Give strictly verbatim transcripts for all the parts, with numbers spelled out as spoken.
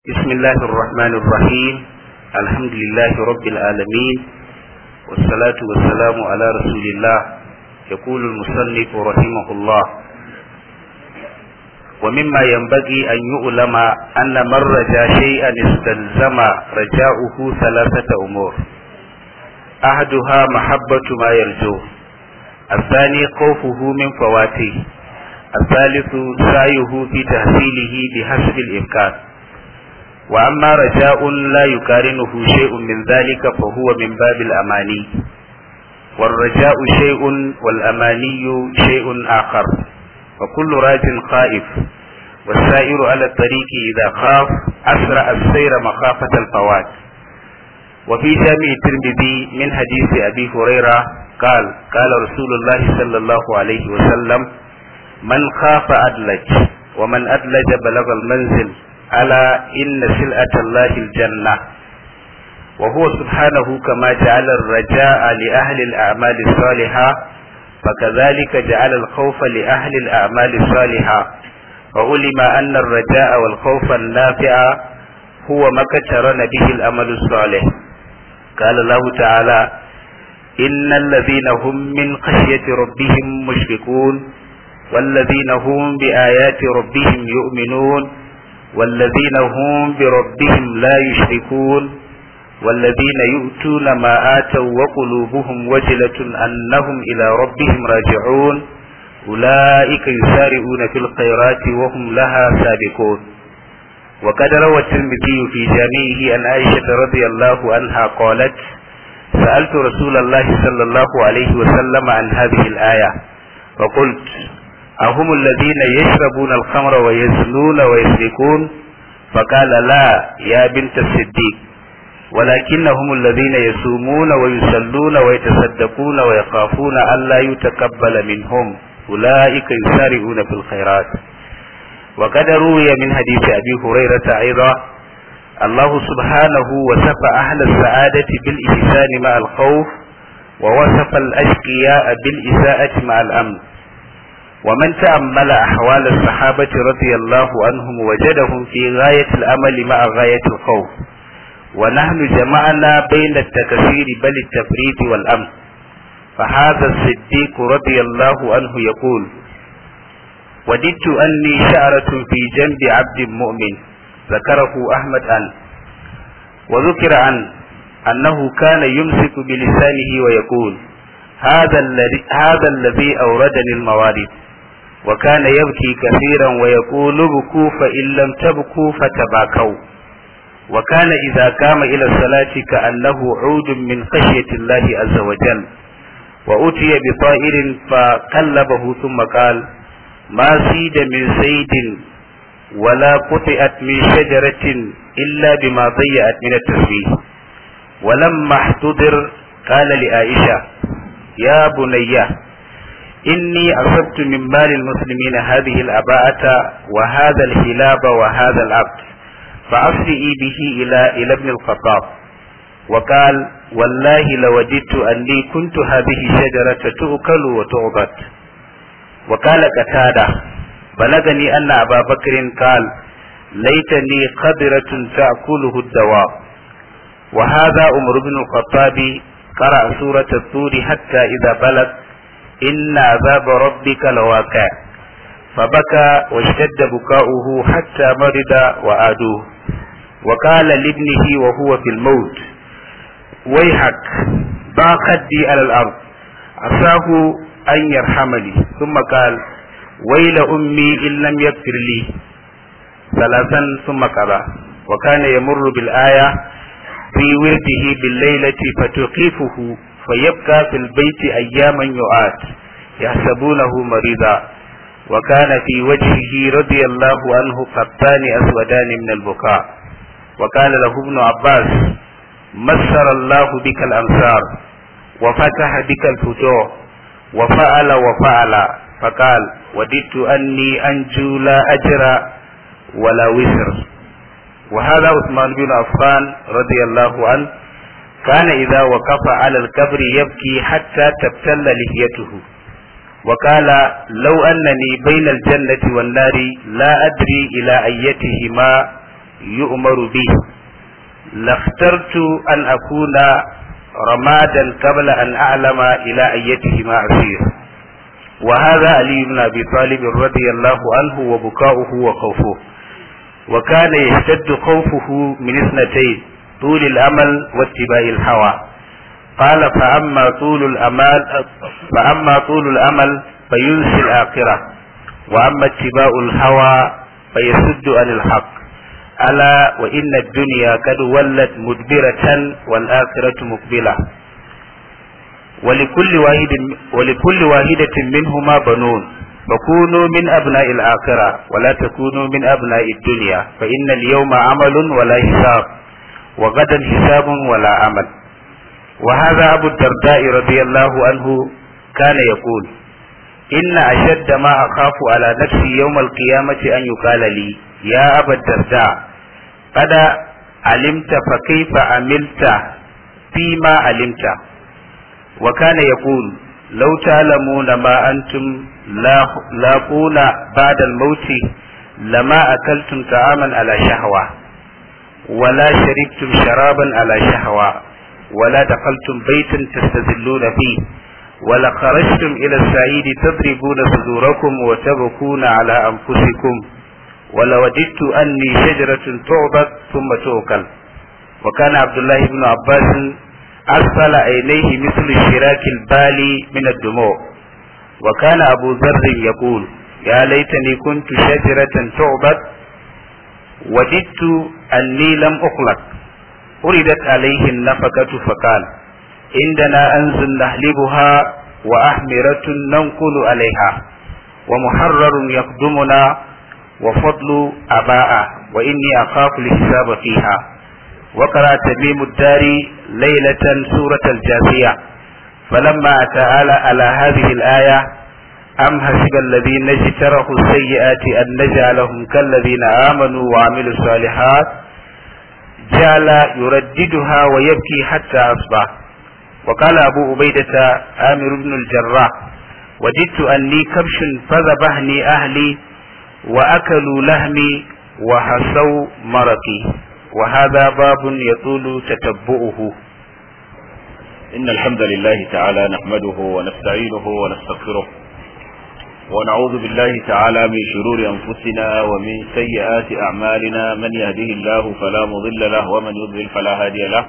بسم الله الرحمن الرحيم. الحمد لله رب العالمين، والصلاة والسلام على رسول الله. يقول المصنف رحمه الله: ومما ينبغي أن يعلم أن من رجا شيئا استلزم رجاؤه ثلاثة أمور: أحدها محبة ما يرجوه، الثاني خوفه من فواته، الثالث سعيه في تحصيله بحسب الإمكان. وأما رجاء لا يقارنه شيء من ذلك فهو من باب الأماني، والرجاء شيء والأماني شيء آخر. وكل راج خائف، والسائر على الطريق إذا خاف أسرع السير مخافة الفوات. وفي جامع الترمذي من حديث أبي هريرة قال: قال رسول الله صلى الله عليه وسلم: من خاف أدلج، ومن أدلج بلغ المنزل، ألا إن سلعة الله الجنة. وهو سبحانه كما جعل الرجاء لأهل الأعمال الصالحة فكذلك جعل الخوف لأهل الأعمال الصالحة. وعلم أن الرجاء والخوف النافع هو ما اقترن به الأمل الصالح. قال الله تعالى: إن الذين هم من خشية ربهم مشفقون، والذين هم بآيات ربهم يؤمنون، والذين هم بربهم لا يشركون، والذين يؤتون ما آتوا وقلوبهم وجلة أنهم إلى ربهم راجعون، أولئك يسارعون في الخيرات وهم لها سابقون. وقد روى الترمذي في جامعه عن عائشة رضي الله عنها قالت: سألت رسول الله صلى الله عليه وسلم عن هذه الآية فقلت: أهم الذين يشربون الخمر ويزنون ويسرقون؟ فقال: لا يا بنت الصديق، ولكنهم الذين يصومون ويصلون ويتصدقون ويخافون أن لا يتقبل منهم، أولئك يسارعون في الخيرات. وقد روي من حديث أبي هريرة أيضا: الله سبحانه وصف أهل السعادة بالإحسان مع الخوف، ووصف الأشقياء بالإساءة مع الأمن. ومن تأمل أحوال الصحابة رضي الله عنهم وجدهم في غاية الأمل مع غاية الخوف، ونحن جمعنا بين التكسير بل التفريط والأمن. فهذا الصديق رضي الله عنه يقول: وددت أني شعرة في جنب عبد مؤمن، ذكره أحمد عنه. وذكر عنه أنه كان يمسك بلسانه ويقول: هذا الذي هذا الذي أوردني الموارد. وكان يبكي كثيرا ويقول: ابكوا فإن لم تبكوا فتباكوا. وكان إذا قام إلى الصلاة كأنه عود من خشية الله عز وجل. وأتي بطائر فقلبه ثم قال: ما سيد من سيد ولا قطعت من شجرة إلا بما ضيعت من التسبيح. ولما احتضر قال لعائشة: يا بني، إني أصبت من مال المسلمين هذه الأباءة وهذا الحلاب وهذا العبد، فأسرئي به إلى إلى ابن الخطاب. وقال: والله لوددت أني كنت هذه الشجرة تؤكل وتعبد. وقال قتادة: بلغني أن أبا بكر قال: ليتني قدرة تأكله الدواب. وهذا عمر بن الخطاب قرأ سورة الطور حتى إذا بلغ: إن عذاب ربك لواقع، فبكى واشتد بكاؤه حتى مرض وعادوه. وقال لابنه وهو في الموت: ويحك، ضع خدي على الأرض، عساه أن يرحمني. ثم قال: ويل أمي إن لم يغفر لي، ثلاثا ثم قضى. وكان يمر بالآية في ورده بالليلة فتخيفه فيبقى في البيت أياما يعاد يحسبونه مريضا. وكان في وجهه رضي الله عنه خطان أسودان من البكاء. وقال له ابن عباس: مسر الله بك الأمصار وفتح بك الفتوح وفعل وفعل. فقال: وددت أني أنجو لا أجر ولا وزر. وهذا عثمان بن عفان رضي الله عنه كان إذا وقف على القبر يبكي حتى تبتل لحيته. وقال: لو أنني بين الجنة والنار لا أدري إلى أيتهما يؤمر به لاخترت أن أكون رمادا قبل أن أعلم إلى أيتهما أسير. وهذا علي بن أبي طالب رضي الله عنه وبكاؤه وخوفه. وكان يشتد خوفه من اثنتين: طول الأمل واتباع الهوى. قال: فأما طول الأمل فأما طول الأمل فينسي الآخرة، وأما اتباع الهوى فيسد عن الحق. ألا وإن الدنيا قد ولت مدبرة والآخرة مقبلة، ولكل واحد ولكل واحدة منهما بنون، فكونوا من أبناء الآخرة ولا تكونوا من أبناء الدنيا، فإن اليوم عمل ولا حساب، وغدا حساب ولا عمل. وهذا أبو الدرداء رضي الله عنه كان يقول: إن أشد ما أخاف على نفسي يوم القيامة أن يقال لي: يا أبا الدرداء قد علمت فكيف عملت فيما علمت. وكان يقول: لو تعلمون ما أنتم لاقون بعد الموت لما أكلتم طعاما على شهوة، ولا شربتم شرابا على شهوة، ولا دخلتم بيتا تستذلون فيه، ولخرجتم إلى السعيد تضربون صدوركم وتبكون على أنفسكم، ولوددت أني شجرة تعبد ثم تؤكل. وكان عبد الله بن عباس أرسل عينيه مثل الشراك البالي من الدموع. وكان أبو ذر يقول: يا ليتني كنت شجرة تعبد، وددت أني لم أخلق. أردت عليه النفقة فقال: عندنا أنز نحلبها، وأحمرة ننقل عليها، ومحرر يخدمنا، وفضل أباء، وإني أخاف الحساب فيها. وقرأ تميم الداري ليلة سورة الجاثية، فلما أتى على هذه الآية: أم حسب الذين اجترحوا السيئات أن نجعلهم كالذين آمنوا وعملوا الصالحات، جعل يرددها ويبكي حتى أصبح. وقال أبو عبيدة عامر بن الجراح: وجدت أني كبش فذبحني أهلي وأكلوا لحمي وحسوا مرقي. وهذا باب يطول تتبعه. إن الحمد لله تعالى نحمده ونستعينه ونستغفره، ونعوذ بالله تعالى من شرور أنفسنا ومن سيئات أعمالنا، من يهده الله فلا مضل له ومن يضلل فلا هادي له،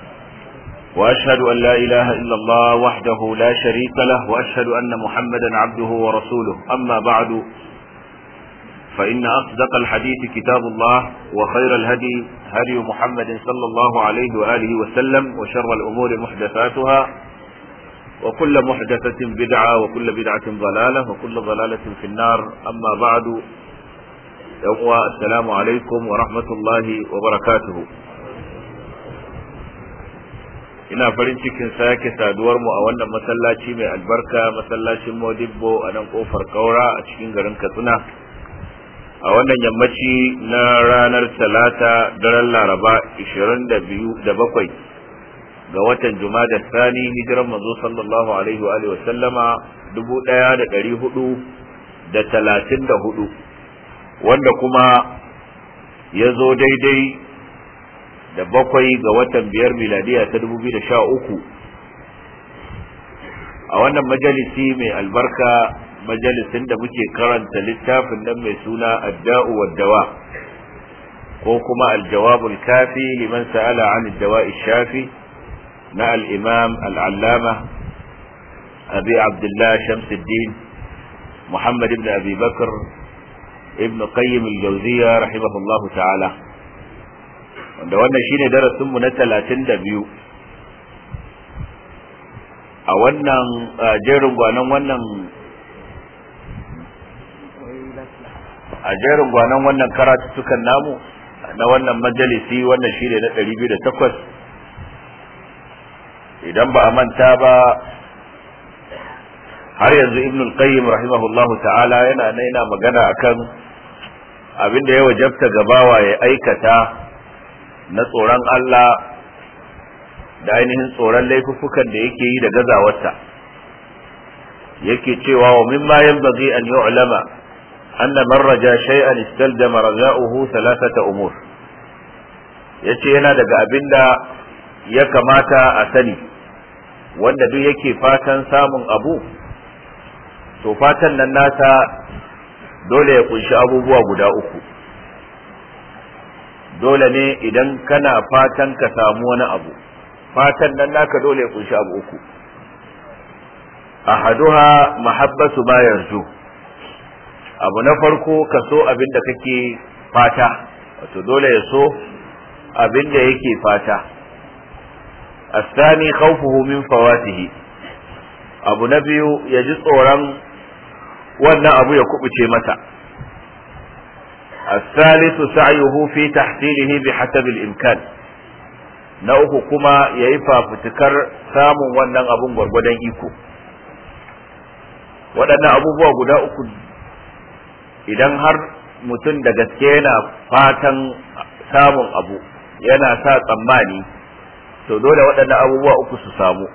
وأشهد أن لا إله إلا الله وحده لا شريك له، وأشهد أن محمدا عبده ورسوله. أما بعد، فإن أصدق الحديث كتاب الله، وخير الهدي هدي محمد صلى الله عليه وآله وسلم، وشر الأمور محدثاتها، وكل محدثة بدعة، وكل بدعة ضلالة، وكل ضلالة في النار. أما بعد، السلام عليكم ورحمة الله وبركاته. ina farin cikin sake saduwar mu a wannan masallaci mai albarka, masallacin Modibbo a nan kofar Kaura a cikin garin Katsina, a wannan yammaci na ranar Talata, daren Laraba ishirin da bakwai ga watan Jumada Sani, hijiran manzo sallallahu alaihi wa alihi wa sallama dubu ɗaya da ɗari hudu da talatin da hudu, wanda kuma ya zo daidai da bakwai ga watan biyar miladiya ta dubu biyu da sha uku. A wannan majalisi mai albarka, majalisin da muke karanta littafin nan mai suna adda'u wad-dawa, ko kuma al-jawabul kafi liman sa'ala 'an ad-dawa'i shafi, na al-imam al-allama abi abdullah shamsuddin muhammad ibn abi bakr ibn qayyim al-jawziyya rahimahullahu ta'ala, wanda wannan shine darasin mu na talatin da biyu a wannan jerin gwanan wannan a jerin gwanan wannan karatutukan namu na wannan majalisi. Wannan shine na ɗari biyu da takwas, idan ba a manta ba. Har yanzu Ibn al-Qayyim rahimahullahu ta'ala yana yana magana akan abin da ya wajabta gabawa ya aikata na tsoron Allah da ainihin tsoron laifuffukan da yake yi da gazawarsa. Yake cewa: wa mimma yanbaghi an yu'lama anna man raja shay'an istaldama raja'uhu thalathata umur. yace yana daga abinda ya kamata a sani wanda duk yake fatan samun abu to fatan nan nasa dole ya kunshi abubuwa guda uku. Dole ne idan kana fatan ka samu wani abu, fatan nan naka dole ya kunshi abu uku. Ahaduha mahabbatu ma yarju, abu na farko ka so abin da kake fata, wato dole ya so abin da yake fata. Asani khawfuhu min fawatihi, abu na biyu ya ji tsoron wannan abu ya kubuce masa. الثالث سعيه في تحصيله بحسب الإمكان na uku kuma ya yi fafutukar samun wannan abun gwargwadon iko. Waɗannan abubuwa guda uku idan har mutum da gaske yana fatan samun abu yana sa tsammani to dole waɗannan abubuwa uku su samu.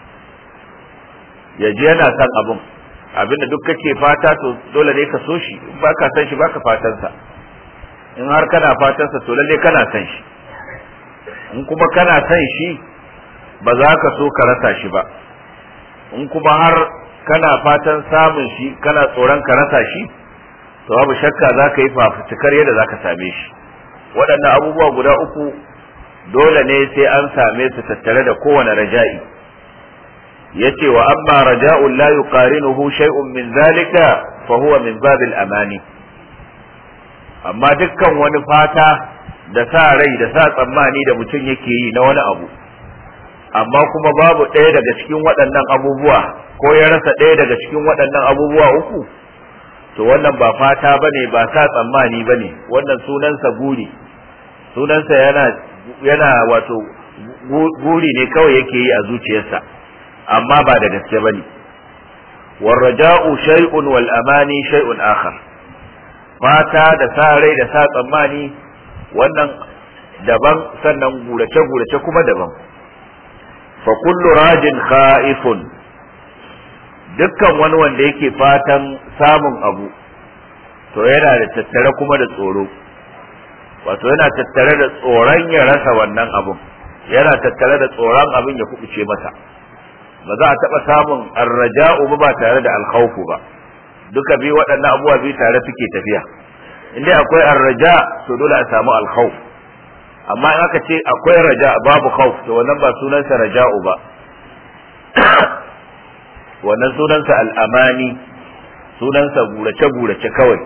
Ya ji yana son abun, abinda duk kake fata to dole ne ka so shi, in ba ka san shi ba ka fatansa. In har kana fatansa to lalle kana san shi, in kuma kana san shi ba za ka so ka rasa shi ba, in kuma har kana fatan samun shi kana tsoron ka rasa shi to babu shakka za ka yi fafutukar yadda za ka same shi. Waɗannan abubuwa guda uku dole ne sai an same su tattare da kowane raja'i. yace wa amma raja'un la yuqarinuhu shay'un min zalika fa huwa min babil amani. Amma dukkan wani fata da sa rai da sa tsammani da mutum yake yi na wani abu, amma kuma babu ɗaya daga cikin waɗannan abubuwa ko ya rasa ɗaya daga cikin waɗannan abubuwa uku, to wannan ba fata bane, ba sa tsammani bane, wannan sunansa guri, sunansa yana yana wato guri ne kawai yake yi a zuciyarsa, amma ba da gaske bane. warraja'u shay'un wal amani shay'un akhar. Fata da sa rai da sa tsammani wannan daban, sannan gurace gurace kuma daban. fa kullu rajin kha'ifun, dukkan wani wanda yake fatan samun abu to yana da tattare kuma da tsoro, wato yana tattare da tsoron ya rasa wannan abun, yana tattare da tsoron abin ya kubuce masa. Ba za a taɓa samun arraja'u ba tare da alkhawfu ba, duka biyu waɗannan abubuwa biyu tare suke tafiya. Inda akwai arraja to dole a samu alkhawf, amma in aka ce akwai raja babu khawf to wannan ba sunansa raja'u ba, wannan sunansa al'amani, sunansa gurace gurace kawai.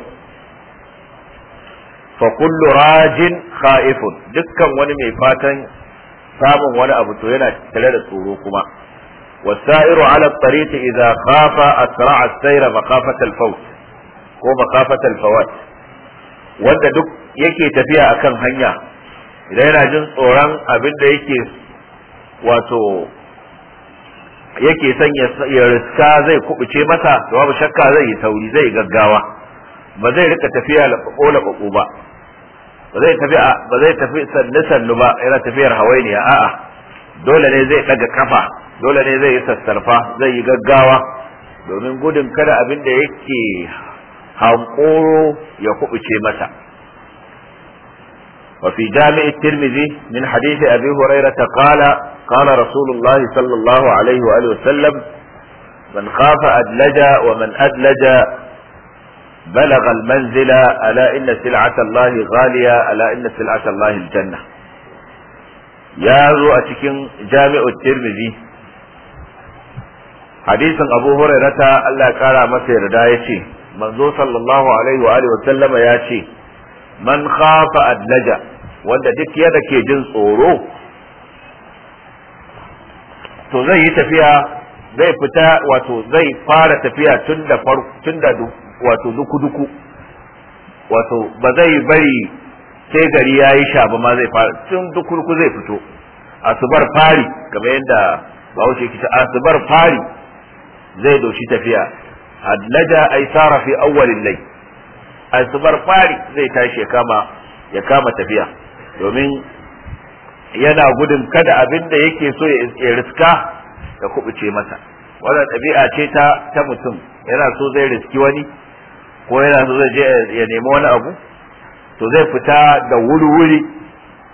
fa kullu rajin kha'ifun, dukkan wani mai fatan samun wani abu to yana tare da tsoro kuma. والسائر على الطريق إذا خاف أسرع السير مخافة الفوت ko مخافة الفوات, wanda duk yake tafiya akan hanya idan yana jin tsoron abin da yake wato yake son ya riska zai kubuce masa, to babu shakka zai yi sauri, zai gaggawa, ba zai rika tafiya laɓaɓo laɓaɓo ba, ba zai tafi ba zai tafi sannu sannu ba, yana tafiyar hawainiya, a'a dole ne zai ɗaga kafa, dole ne zai yi sassarfa, zai yi gaggawa domin gudun kada abin da yake hankoro ya kubuce masa. وفي جامع الترمذي من حديث أبي هريرة قال قال رسول الله صلى الله عليه وآله وسلم من خاف أدلج ومن أدلج بلغ المنزل ألا إن سلعة الله غالية ألا إن سلعة الله الجنة. يا ذو أتكن جامع الترمذي hadisin Abu Hurairata Allah ya kara masa yarda yace manzo sallallahu alaihi wa alihi wa sallama yace man khafa adlaja, wanda duk yadda ke jin tsoro to zai yi tafiya, zai fita wato zai fara tafiya tun da tun da wato duku duku, wato ba zai bari sai gari yayi sha ba ma zai fara tun duku duku zai fito asubar fari, kamar yadda Bahaushe ke ta asubar fari zai doshi tafiya. Adlaja ay sara fi awwalil layl, asubar fari zai tashi ya kama ya kama tafiya, domin yana gudun kada abin da yake so ya riska ya kubuce masa. Wannan ɗabi'a ce ta ta mutum, yana so zai riski wani ko yana so zai je ya nemi wani abu to zai fita da wuri-wuri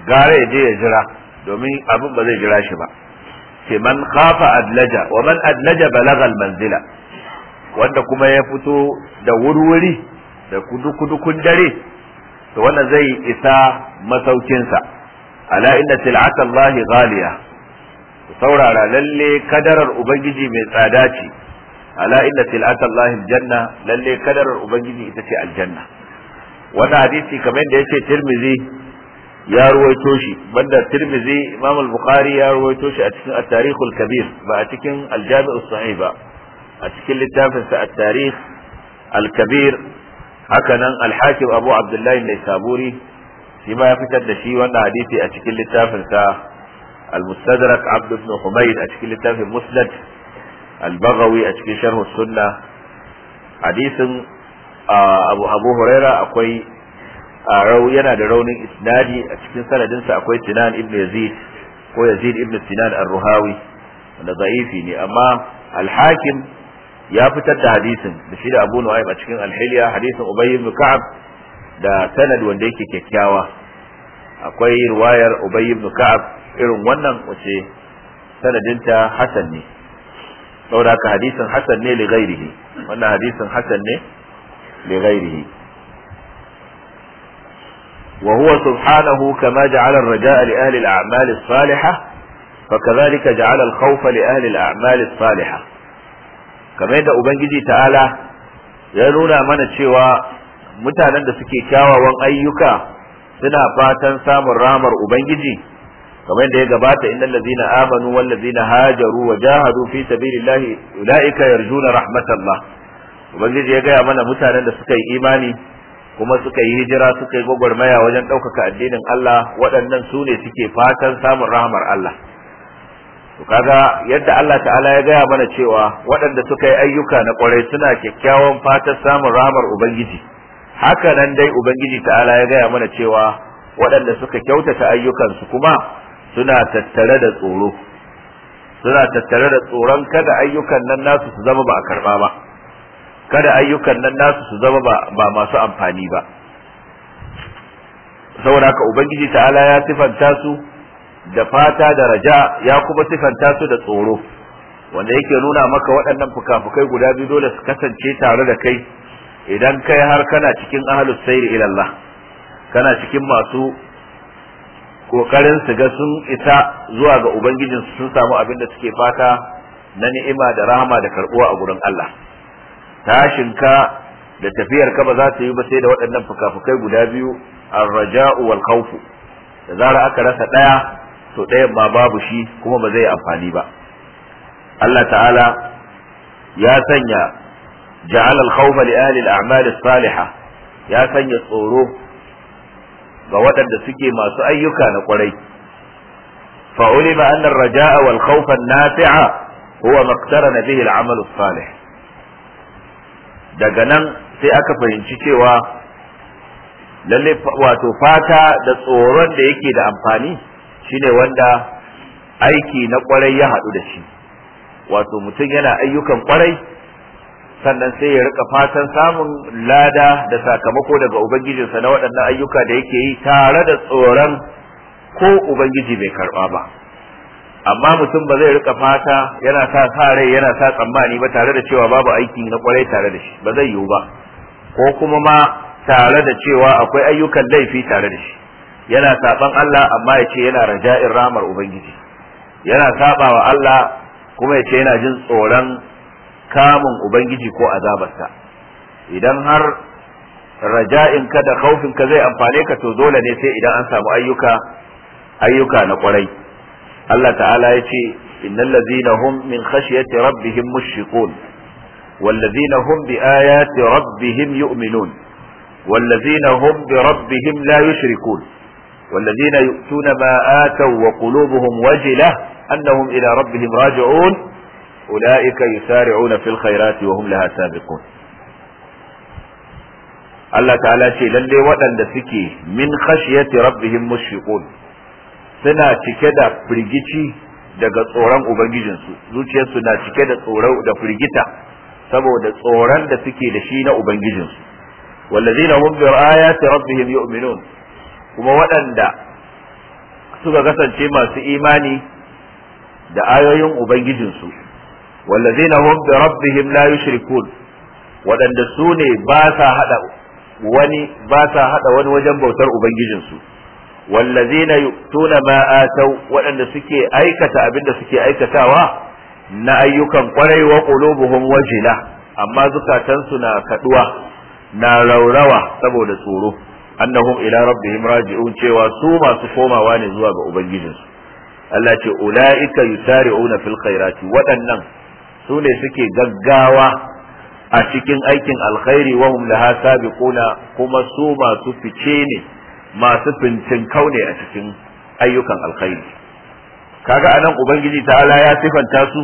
gare ya je ya jira domin abin ba zai jira shi ba ce man khafa adlaja wa man adlaja balagha almanzila wanda kuma ya fito da wurwuri da kudu kudu kun dare to wannan zai isa masaukinsa ala inna sil'ata Allah ghaliya saurara lalle kadarar ubangiji mai tsada ce ala inna sil'ata Allah aljanna lalle kadarar ubangiji ita ce aljanna wannan hadisi kamar da yace Tirmidhi ya ruwaito shi banda Tirmidhi Imam al-Bukhari ya ruwaito shi a cikin at-Tarikh al-Kabir ba a cikin al-Jami' as-Sahih ba a cikin littafin sa at-Tarikh al-Kabir haka nan al-Hakim Abu Abdullah an-Naisaburi shi ma ya fitar da shi wannan hadisi a cikin littafin sa al-Mustadrak Abd ibn Humayd a cikin littafin Musnad al-Baghawi a cikin Sharh as-Sunnah hadisin Abu Abu Huraira akwai yana da raunin isnadi a cikin sanadinsa akwai Sinan ibn Yazid ko Yazid ibn Sinan ar-Ruhawi wanda da'ifi ne amma al-Hakim ya fitar da hadisin da shi da Abu Nu'aym a cikin al-Hilya hadisin Ubay ibn Ka'ab da sanad wanda yake kyakkyawa akwai riwayar Ubay ibn Ka'ab irin wannan wace sanadinta hasan ne saboda haka hadisin hasan ne li ghairihi wannan hadisin hasan ne li ghairihi وهو سبحانه كما جعل الرجاء لأهل الأعمال الصالحة فكذلك جعل الخوف لأهل الأعمال الصالحة كما يدى أبنجي تعالى يقولون من الشيوى mutanen da suke kyawawan ayyuka suna fatan samun ramar ubangiji kamar yadda ya gabata innal ladzina amanu wal ladzina hajaru wa jahadu fi sabilillahi ulaika yarjuna rahmatallah ubangiji ya gaya mana mutanen da suka yi imani kuma suka yi hijira suka yi gwagwarmaya wajen ɗaukaka addinin Allah waɗannan su ne suke fatan samun rahmar Allah to kaga yadda Allah ta'ala ya gaya mana cewa waɗanda suka yi ayyuka na ƙwarai suna kyakkyawan fatan samun rahmar ubangiji haka nan dai ubangiji ta'ala ya gaya mana cewa waɗanda suka kyautata ayyukansu kuma suna tattare da tsoro suna tattare da tsoron kada ayyukan nan nasu su zama ba a karɓa ba kada ayyukan nan nasu su zama ba masu amfani ba saboda haka ubangiji ta'ala ya sifanta su da fata da raja ya kuma sifanta su da tsoro wanda yake nuna maka waɗannan fukafukai guda biyu dole su kasance tare da kai idan kai har kana cikin ahlus sayri ila Allah kana cikin masu kokarin su ga sun isa zuwa ga ubangijin sun samu abin da suke fata na ni'ima da rahama da karbuwa a gurin Allah tashinka da tafiyarka ba za ta yi ba sai da waɗannan fukafukai guda biyu ar-raja'u wal khawf da zara aka rasa ɗaya to ɗayan ma babu shi kuma ba zai amfani ba Allah ta'ala ya sanya ja'ala al-khawfa li ahli al-a'mal as-salihah ya sanya tsoro ga waɗanda suke masu ayyuka na ƙwarai fa ulima anna ar-raja'a wal khawfa an-nafi'a huwa ma iqtarana bihi al-'amal as-salih daga nan sai aka fahimci cewa lalle wato fata da tsoron da yake da amfani shine wanda aiki na kwarai ya haɗu da shi wato mutum yana ayyukan kwarai sannan sai ya rika fatan samun lada da sakamako daga ubangijinsa na waɗannan ayyuka da yake yi tare da tsoron ko ubangiji bai karɓa ba amma mutum ba zai rika fata yana sa sa rai yana sa tsammani ba tare da cewa babu aiki na kwarai tare da shi ba zai yiwu ba ko kuma ma tare da cewa akwai ayyukan laifi tare da shi yana saban Allah amma ya ce yana raja'in ramar ubangiji yana saba wa Allah kuma ya ce yana jin tsoron kamun ubangiji ko azabarsa idan har raja'in ka da khaufin ka zai amfane ka to dole ne sai idan an samu ayyuka ayyuka na kwarai Allah ta'ala ya ce innal ladzina hum min khashyati rabbihim mushfiqun wal ladzina hum bi ayati rabbihim yu'minun wal ladzina hum bi rabbihim la yushrikun wal ladzina yu'tuna ma ataw wa qulubuhum wajilah annahum ila rabbihim raji'un ulaika yusari'una fil khairati wa hum laha sabiqun Allah ta'ala ce lalle waɗanda suke min khashyati rabbihim mushfiqun suna cike da firgici daga tsoron ubangijinsu zuciyarsu na cike da tsoro da firgita saboda tsoron da suke da shi na ubangijinsu wallazina hum bi ayati rabbihim yu'minun kuma waɗanda suka kasance masu imani da ayoyin ubangijinsu wallazina hum bi rabbihim la yushrikun waɗanda su ne ba sa hada wani ba sa hada wani wajen bautar ubangijinsu wallazina yu'tuna ma atau waɗanda suke aikata abinda suke aikatawa na ayyukan kwarai wa qulubuhum wajila amma zukatansu na kaduwa na raurawa saboda tsoro annahum ila rabbihim raji'un cewa su masu komawa ne zuwa ga ubangijinsu Allah ce ulaika yusari'una fil khairati waɗannan su ne suke gaggawa a cikin aikin alkhairi wa hum laha sabiquna kuma su masu fice ne masu fincin kaune a cikin ayyukan alkhairi kaga anan ubangiji ta'ala ya sifanta su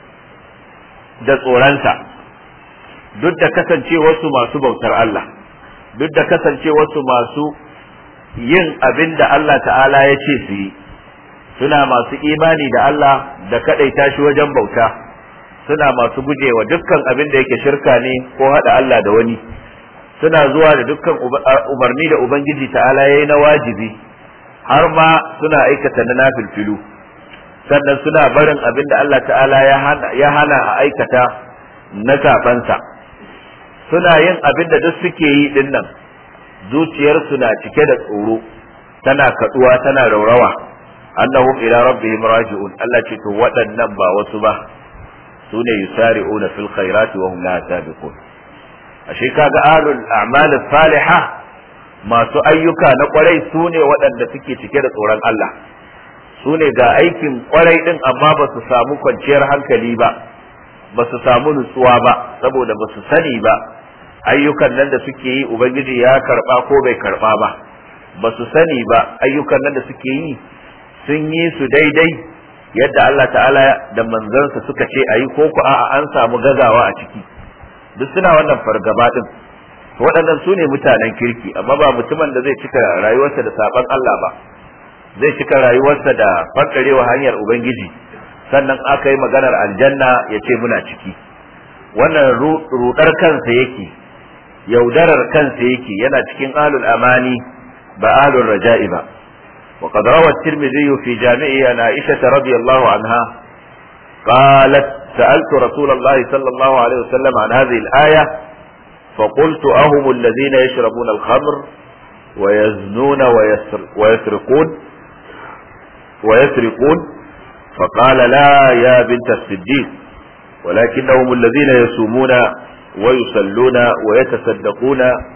da tsoronsa duk da kasancewarsu masu bautar Allah duk da kasancewarsu masu yin abin da Allah ta'ala ya ce su yi suna masu imani da Allah da kadaita shi wajen bauta suna masu gujewa dukkan abin da yake shirka ne ko hada Allah da wani suna zuwa da dukkan umarni da ubangiji ta'ala yayi na wajibi har ma suna aikata na nafilfilu sannan suna barin abin da Allah ta'ala ya hana a aikata na sabansa suna yin abin da duk suke yi din nan zuciyarsu na cike da tsoro tana kaduwa tana raurawa annahum ila rabbihim raji'un Allah ce to waɗannan ba wasu ba sune yusari'una fil khairati wa hum la sabiqun ashe kaga ahlul a'mal salihah masu ayyuka na kwarai sune waɗanda suke cike da tsoron Allah sune ga aikin kwarai din amma ba su samu kwanciyar hankali ba ba su samu nutsuwa ba saboda ba su sani ba ayyukan nan da suke yi ubangiji ya karba ko bai karba ba ba su sani ba ayyukan nan da suke yi sun yi su daidai yadda Allah ta'ala da manzansa suka ce ayi ko ku a'a an samu gazawa a ciki duk suna wannan fargaba din waɗannan su ne mutanen kirki amma ba mutumin da zai cika rayuwarsa da saban Allah ba zai cika rayuwarsa da fakarewa hanyar ubangiji sannan aka yi maganar aljanna ya ce muna ciki wannan rudar kansa yake yaudarar kansa yake yana cikin ahlul amani ba ahlul raja'i ba وقد روى الترمذي في جامعه عن عائشة رضي الله عنها قالت سألت رسول الله صلى الله عليه وسلم عن هذه الآية فقلت أهم الذين يشربون الخمر ويزنون ويسر ويسرقون ويسرقون فقال لا يا بنت الصديق ولكنهم الذين يصومون ويصلون ويتصدقون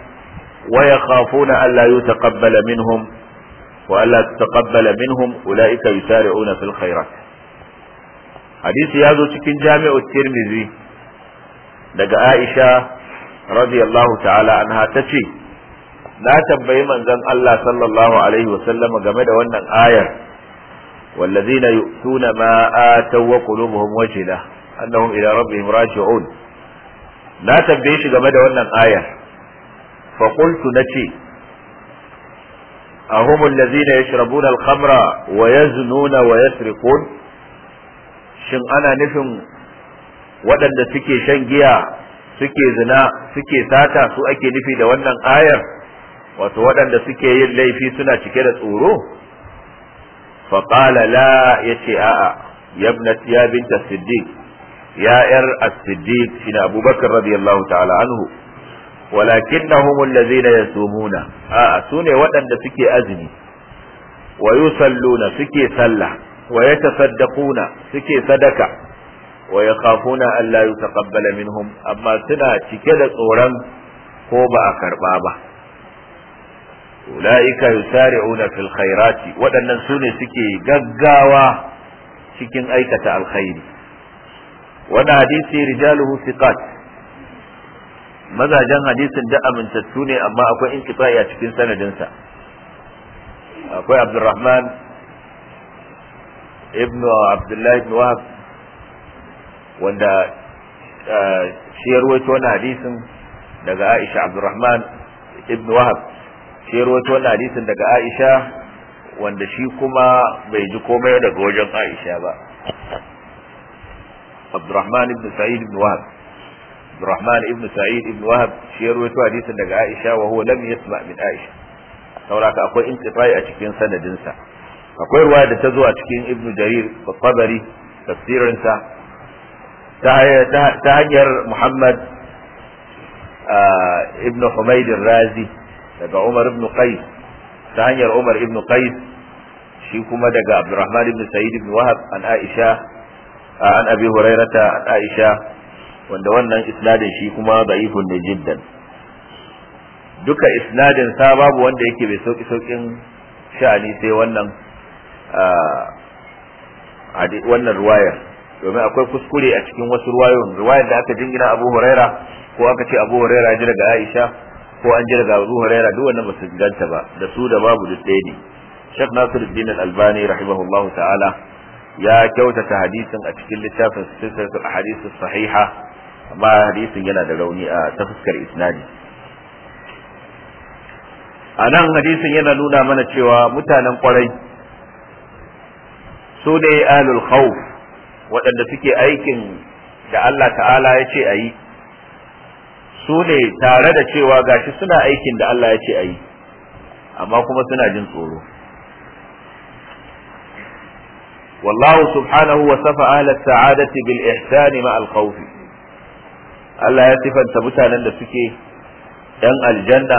ويخافون ألا يتقبل منهم وألا تتقبل منهم أولئك يسارعون في الخيرات حديث يازو cikin جامع الترمذي daga Aisha radiyallahu ta'ala anha tace na tambayi manzon Allah sallallahu alaihi wa sallam game da wannan ayar wallazina yu'tuna ma ataw wa qulubuhum wajila annahum ila rabbihim raji'un na tambaye shi game da wannan ayar fa qultu nace ahum allazina yashrabuna al-khamra wa yaznuna wa yasriqun shin ana nufin waɗanda suke shan giya suke zina suke sata su ake nufi da wannan ayar wato waɗanda suke yin laifi suna cike da tsoro faƙala la ya ce a'a yabnat ya binta siddiq ya yar as-siddiq shine abubakar radiyallahu ta'ala anhu walakinnahum allazina yasumuna a'a sune waɗanda suke azumi wa yusalluna suke sallah wa yatasaddaquna suke sadaka wa yakhafuna an la yutaqabbala minhum amma suna cike da tsoron ko ba a karba ba ulaika yusari'una fil khairati waɗannan sune suke gaggawa cikin aikata alkhairi wannan hadisi rijaluhu thiqat mazajen hadisin da amintattu ne amma akwai inqita'i a cikin sanadinsa akwai Abdurrahman ibn Abdullah ibn Wahab wanda shi ya ruwaito wannan hadisin daga Aisha Abdurrahman ibn Wahab shi ya ruwaito wannan hadisin daga Aisha wanda shi kuma bai ji komai daga wajen Aisha ba Abdurrahman ibn Sa'id ibn Wahab Abdurrahman ibn Sa'id ibn Wahab shi ya ruwaito hadisin daga Aisha wa huwa lam yasma min Aisha saboda akwai inqita'i a cikin sanadinsa akwai ruwaya da ta zo a cikin ibnu jarir al-tabari tafsirinsa ta hanyar muhammad ibn humayd al-razi daga umar ibn qais ta hanyar umar ibn qais shi kuma daga abdurrahman ibn sa'id ibn wahab an aisha an abi hurairata an aisha wanda wannan isnadin shi kuma da'ifun ne jiddan duka isnadin sa babu wanda yake bai sauki saukin sha'ani sai wannan wannan ruwaya domin akwai kuskure a cikin wasu ruwayoyin ruwayar da aka jingina Abu Huraira ko aka ce Abu Huraira ji daga Aisha ko an ji daga Abu Huraira duk wannan ba su ganta ba da su da babu duk ɗaya ne Sheikh Nasiruddin Al-Albani rahimahullahu ta'ala ya kyautata hadisin a cikin littafin silsilatul ahadith sahiha amma hadisin yana da rauni a ta fuskar isnadi a nan hadisin yana nuna mana cewa mutanen kwarai su ne ahlul khawf waɗanda suke aikin da Allah ta'ala ya ce a yi su ne tare da cewa gashi suna aikin da Allah ya ce a yi amma kuma suna jin tsoro wallahu subhanahu wa safa ahla sa'adati bil ihsani ma al khawf Allah ya sifanta mutanen da suke yan aljanna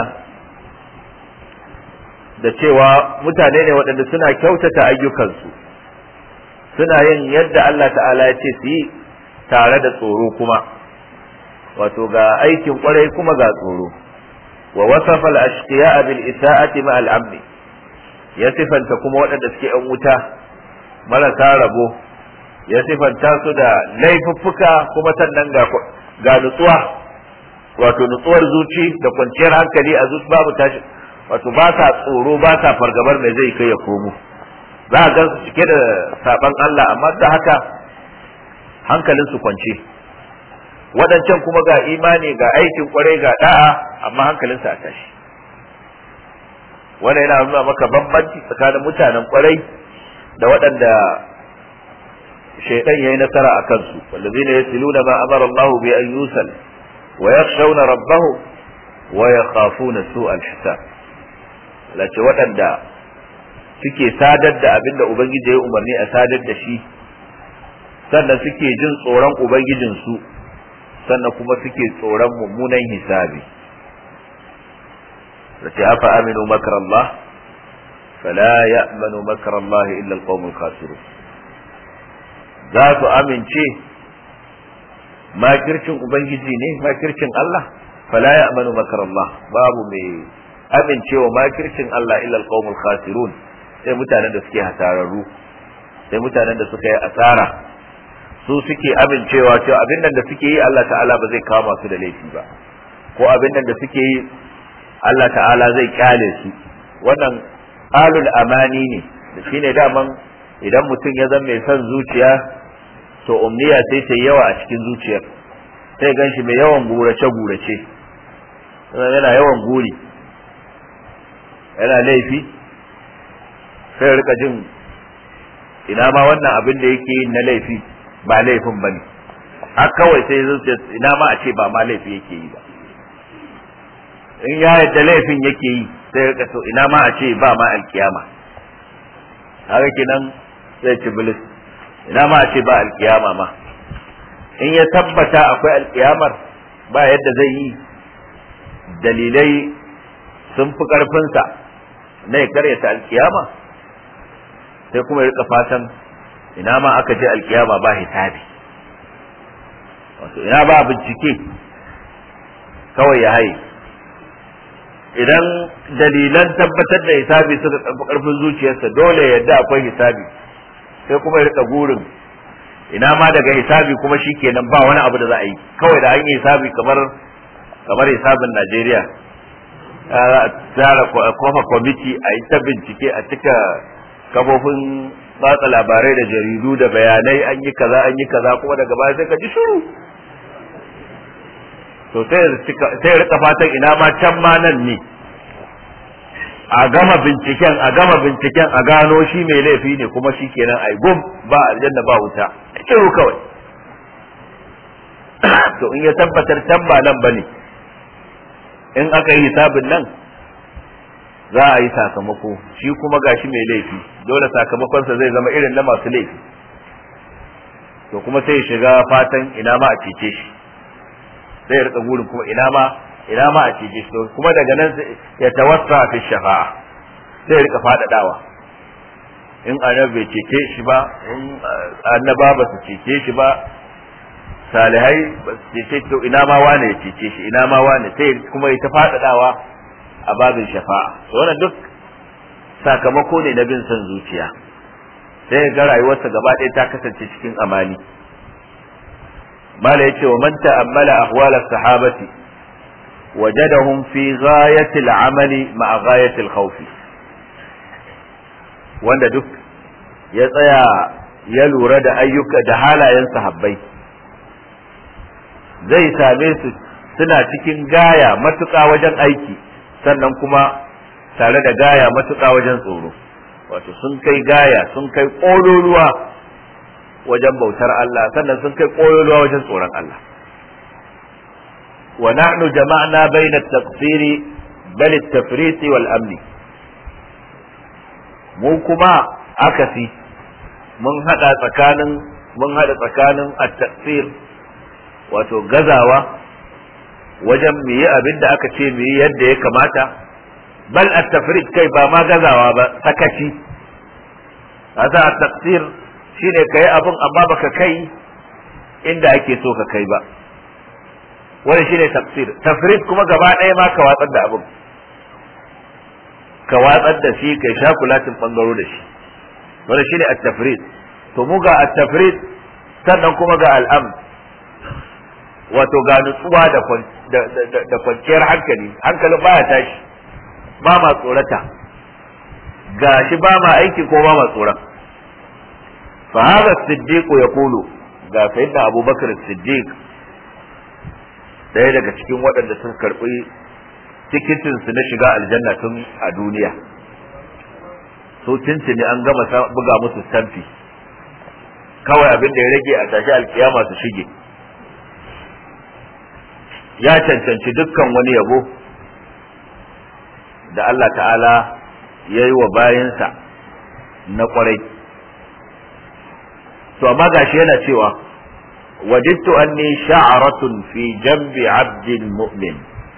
da cewa mutane ne waɗanda suna kyautata ayyukansu suna yin yadda Allah ta'ala ya ce su yi tare da tsoro kuma wato ga aikin kwarai kuma ga tsoro wa wasafa al-ashqiya bil isa'ati ma al-amn ya sifanta kuma waɗanda suke yan wuta marasa rabo ya sifanta su da laifuffuka kuma sannan ga ga nutsuwa wato nutsuwar zuci da kwanciyar hankali a zuci babu tashi wato ba sa tsoro ba sa fargabar mai zai kai ya komo za a gansu cike da saban Allah amma da haka hankalin su kwance waɗancan kuma ga imani ga aikin kwarai ga da'a amma hankalin su a tashi wannan yana nuna maka bambanci tsakanin mutanen kwarai da waɗanda shaytan yayi nasara a kansu wallazina yasiluna ma amara Allah bi an yusal wa yakhshawna rabbahum wa yakhafuna su'al hisab lace waɗanda suke sadar da abinda ubangiji ya umarni a sadar da shi sannan suke jin tsoron ubangijinsu sannan kuma suke tsoron mummunan hisabi lace afa aminu makar Allah fala ya'manu makar Allah illa alqawmul khasirun za su amince makircin ubangiji ne makircin Allah fala ya'manu makar Allah babu mai amincewa makircin Allah illa alqawmul khasirun sai mutanen da suke hasararru sai mutanen da suka yi asara su suke amincewa cewa abin nan da suke yi Allah ta'ala ba zai kama su da laifi ba ko abin nan da suke yi Allah ta'ala zai kyale su wannan alul amani ne da shine daman idan mutum ya zama mai son zuciya to umniya sai ta yawa a cikin zuciyar sai ganshi mai yawan gurace gurace yana yawan guri yana laifi sai rika jin ina ma wannan abin da yake yin na laifi ba laifin ba ne har kawai sai zuciya ina ma a ce ba ma laifi yake yi ba in ya yadda laifin yake yi sai rika so ina ma a ce ba ma alkiyama haka kenan sai ci bilis ina ma a ce ba alkiyama ma in ya tabbata akwai alkiyamar ba yadda zai yi dalilai sun fi karfinsa na ya karyata alkiyama sai kuma ya rika fatan ina ma aka je alkiyama ba hisabi wato ina ba bincike kawai ya haye idan dalilan tabbatar da hisabi suka tsafi karfin zuciyarsa dole ya yadda akwai hisabi sai kuma ya rika gurin ina ma daga hisabi kuma shikenan ba wani abu da za a yi kawai da an yi hisabi kamar kamar hisabin Najeriya tsara kofa kwamiti a yi ta bincike a cika kafofin watsa labarai da jaridu da bayanai an yi kaza an yi kaza kuma daga baya sai ka ji shiru to sai rika fatan ina ma can ma nan ne a gama binciken a gama binciken a gano shi mai laifi ne kuma shi kenan ai gum ba aljanna ba wuta shiru kawai to in ya tabbatar can ba nan bane in aka yi hisabin nan za a yi sakamako, shi kuma gashi mai laifi, dole sakamakonsa zai zama irin na masu laifi, to kuma sai ya shiga fatan ina ma a cece shi, sai ya rika gurin kuma ina ma ina ma a cece shi, kuma daga nan ya tawassa fi shafa'a, sai ya rika fadadawa, in annabi bai cece shi ba, in annaba ba su cece shi ba, salihai ba su cece to ina ma wane ya cece shi, ina ma wane, sai kuma ya ta fadadawa a babin shafa'a. Wannan duk sakamako ne na bin son zuciya, sai ga rayuwarsa gaba ɗaya ta kasance cikin amani. mala yace wa man ta'ammala ahwal as-sahabati wajadahum fi ghayati al-amali ma'a ghayati al-khawf, wanda duk ya tsaya ya lura da ayyuka da halayen sahabbai zai same su suna cikin gaya matuƙa wajen aiki, sannan kuma tare da gaya matuƙa wajen tsoro, wato sun kai gaya sun kai ƙololuwa wajen bautar Allah, sannan sun kai ƙololuwa wajen tsoron Allah. wa nahnu jama'na bayna at-taqsiri bal at-tafrit wal amni, mu kuma akasi mun hada tsakanin mun hada tsakanin at-taqsir wato gazawa wajen mu yi abin da aka ce mu yi yadda ya kamata, bal at-tafrit kai ba ma gazawa ba, sakaci. hada at-taqsir shine kai abin amma baka kai inda ake so ka kai ba, wannan shine taqsir. tafrit kuma gaba ɗaya ma ka watsar da abin, ka watsar da shi kai shakulatin bangaro da shi, wannan shine at-tafrit. to mu ga at-tafrit sannan kuma ga al-amn, wato ga nutsuwa da da kwanciyar hankali, hankalin baya tashi, ba ma tsorata, ga shi ba ma aiki ko ba ma tsoron. fa hada as-siddiq yaqulu, ga sayyidina abubakar as-siddiq daya daga cikin waɗanda sun karbi tikitin su na shiga aljanna tun a duniya, so tuntuni an gama buga musu stamfi, kawai abin da ya rage a tashi alkiyama su shige. ya cancanci dukkan wani yabo da Allah ta'ala ya yi wa bayansa na kwarai. to amma gashi yana cewa wajidtu anni sha'ratun fi jambi 'abdin mu'min,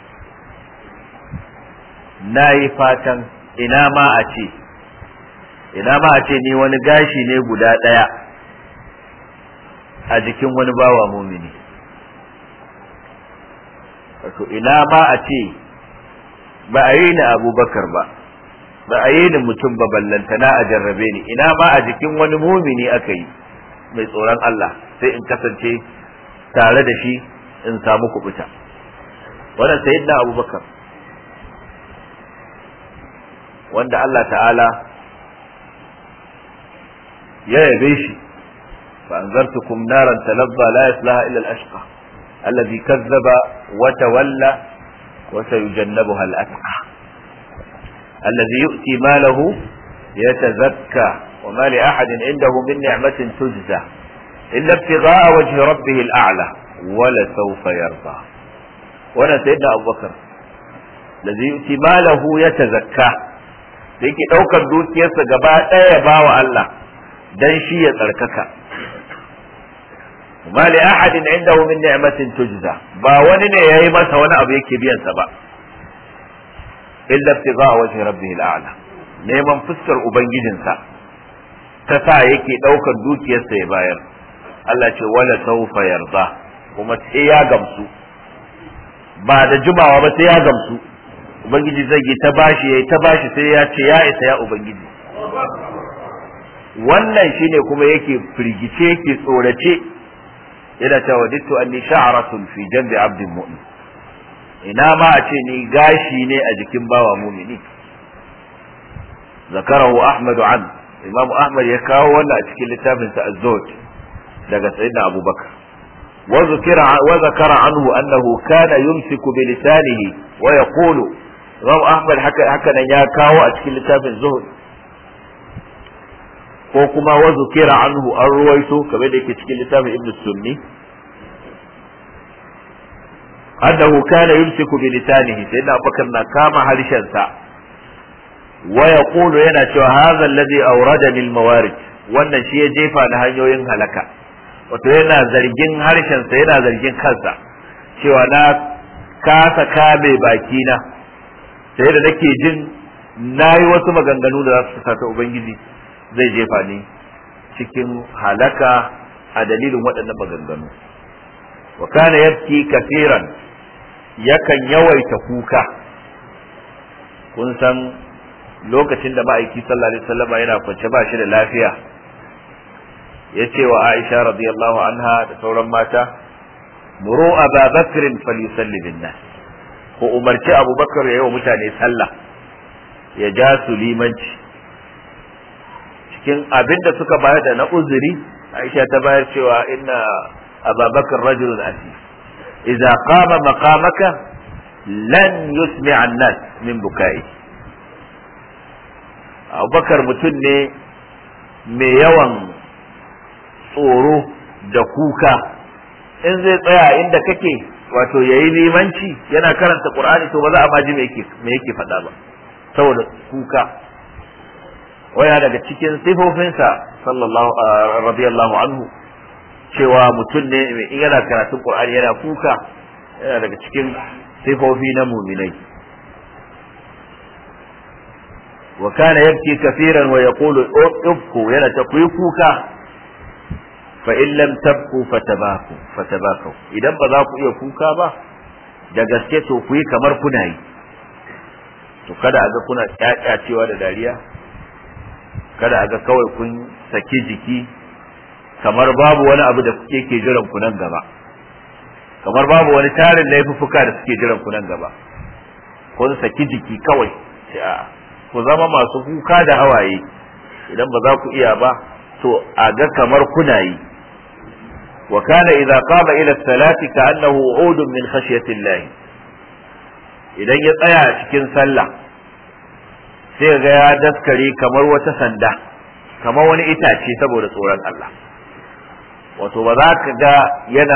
nayi fatan ina ma a ce ina ma a ce ni wani gashi ne guda daya a jikin wani bawa mumini, wato ina ma a ce ba a yi ni abubakar ba, ba a yi ni mutum ba, ballantana a jarrabe ni, ina ma a jikin wani mumini aka yi mai tsoron Allah, sai in kasance tare da shi in samu kubuta. wannan sayyidina abubakar wanda Allah ta'ala ya yabe shi, fa anzartukum naran talazza la yaslaha illa al-ashqa alladhi kazzaba wa tawalla wa sayujannabuha al-atqa alladhi yu'ti malahu yatazakka wa ma li ahadin indahu min ni'matin tujza illa ibtigha'a wajhi rabbih al-a'la wa la sawfa yarda. wannan sayyidina abubakar alladhi yu'ti malahu yatazakka, da yake daukar dukiyarsa gaba daya bawa Allah dan shi ya tsarkaka. ma li ahadin indahu min ni'matin tujza, ba wani ne yayi masa wani abu yake biyan sa ba, illa ibtigha'a wajhi rabbih al-a'la, neman fuskar ubangijinsa ta sa yake daukar dukiyarsa ya bayar. Allah ce wala sawfa yarda, kuma sai ya gamsu, ba da jumawa ba sai ya gamsu. ubangiji zai yi ta bashi yayi ta bashi sai ya ce ya isa ya ubangiji. wannan shine kuma yake firgice yake tsorace, yana cewa dittu anni sha'ratun fi jambi 'abdin mu'min, ina ma a ce ni gashi ne a jikin bawa mu'mini. zakarahu ahmad an imam ahmad ya kawo wannan a cikin littafin sa az-zuhd daga sayyidina abubakar. wa zikra wa zakara anhu annahu kana yumsiku bi lisanihi wa yaqulu, imam ahmad haka haka nan ya kawo a cikin littafin zuhd, ko kuma wa zikra anhu an ruwaito kamar da yake cikin littafin ibn sunni, annahu kana yumsiku bi lisanihi, sayyidina abubakar na kama harshen sa wa yaqulu yana cewa hadha alladhi awradani almawarid wannan shi ya jefa na hanyoyin halaka wato yana zargin harshen sa yana zargin kansa cewa na kasa kame baki na sai da nake jin nayi wasu maganganu da za su saka ubangiji zai jefa ni cikin halaka a dalilin waɗannan maganganu wa kana yabki kafiran yakan yawaita kuka kun san lokacin da ma'aiki sallallahu alaihi wasallam yana kwance ba shi da lafiya yace wa Aisha radiyallahu anha da sauran mata muru Abu Bakr falyusalli bin nas ko umarci Abu Bakar ya yi wa mutane sallah ya ja su limanci cikin abinda suka bayar da na uzuri Aisha ta bayar cewa inna Abu Bakr rajulun asif idza qama maqamaka lan yusmi' an-nas min bukai Abubakar mutum ne mai yawan tsoro da kuka in zai tsaya inda kake wato yayi limanci yana karanta Qur'ani to ba za a maji me yake me yake faɗa ba saboda kuka waya daga cikin sifofinsa sallallahu radiyallahu anhu cewa mutum ne in yana karatun Qur'ani yana kuka yana daga cikin sifofi na mu'minai wa kana yabki kafiran wa yaqulu ubku yana ta kuyi kuka fa in lam tabku fatabaku fatabaku idan ba za ku iya kuka ba da gaske to ku yi kamar kuna yi to kada a ga kuna kyakyacewa da dariya kada a ga kawai kun saki jiki kamar babu wani abu da kuke ke jiran ku nan gaba kamar babu wani tarin laifuffuka da suke jiran ku nan gaba kun saki jiki kawai ku zama masu kuka da hawaye idan ba za ku iya ba to a ga kamar kuna yi wa kana idza qama ila salati ka'annahu udun min khashyati Allah idan ya tsaya cikin sallah sai ga ya daskare kamar wata sanda kamar wani itace saboda tsoron Allah wato ba za ka ga yana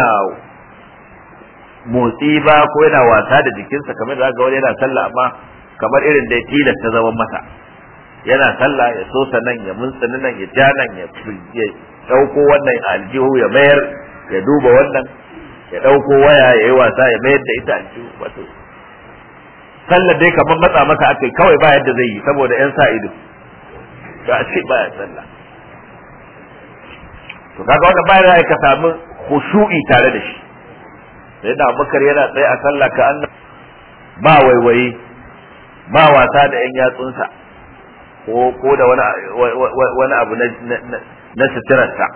motsi ba ko yana wasa da jikinsa kamar da ga wani yana sallah amma kamar irin da tilas ta zama masa yana sallah ya so nan ya muntsini nan ya ja nan ya dauko wannan aljihu ya mayar ya duba wannan ya dauko waya ya yi wasa ya mayar da ita aljihu wato sallar dai kamar matsa masa akai kawai ba yadda zai yi saboda yan sa ido ba ce ba ya sallah to kaga wannan bayan da ka samu khushu'i tare da shi sai da Abubakar yana tsaye a sallah ka annabi ba waiwaye ba wasa da yan yatsunsa ko ko da wani wani abu na na suturarsa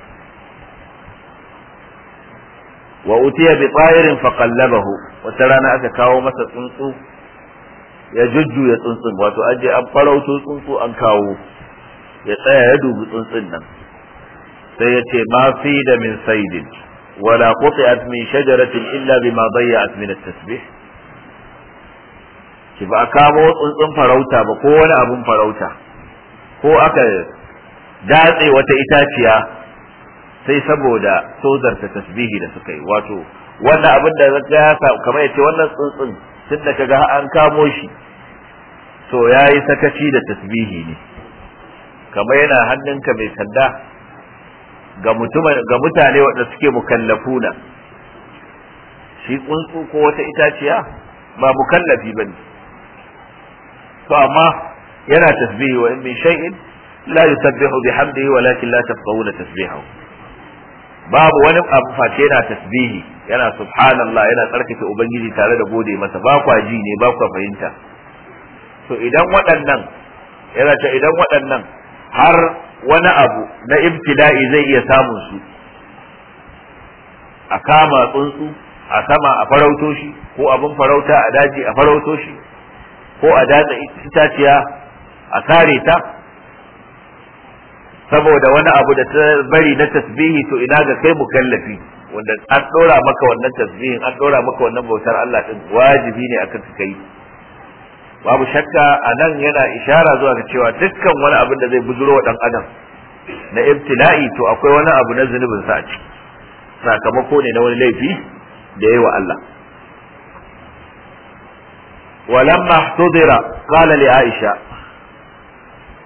wa utiya bi ta'irin fa qallabahu wata rana aka kawo masa tsuntsu ya jujjuya tsuntsun wato an je an farauto tsuntsu an kawo ya tsaya ya dubi tsuntsun nan sai ya ce ma fi da min saidin wala quti'at min shajaratin illa bima dayya'at min at-tasbih ki ba kamo tsuntsun farauta ba ko wani abun farauta ko aka datse wata itaciya sai saboda tozarta tasbihi da suka yi wato wannan abin da zaka ya sa kamar yace wannan tsuntsun tun da kaga an kamo shi to yayi sakaci da tasbihi ne kamar yana hannunka mai sanda ga mutum ga mutane wanda suke mukallafuna shi tsuntsu ko wata itaciya ba mukallafi bane to amma yana tasbihi wa in min shay'in la yusabbihu bihamdihi walakin la tafqahuna tasbihahu babu wani abu face yana tasbihi yana subhanallah yana tsarkake ubangiji tare da gode masa ba kwa ji ne ba kwa fahimta to idan waɗannan yana ta idan waɗannan har wani abu na ibtila'i zai iya samun su a kama tsuntsu a sama a farauto shi ko abin farauta a daji a farauto shi ko a datsa itaciya a sare ta saboda wani abu da ta bari na tasbihi to ina ga kai mukallafi wanda an dora maka wannan tasbihin an dora maka wannan bautar Allah din wajibi ne akan ka kai babu shakka anan yana ishara zuwa ga cewa dukkan wani abin da zai bujuro wa dan adam na ibtila'i to akwai wani abu na zunubin sa a ciki sakamako ne na wani laifi da yayi wa Allah ولما احتضر قال لعائشة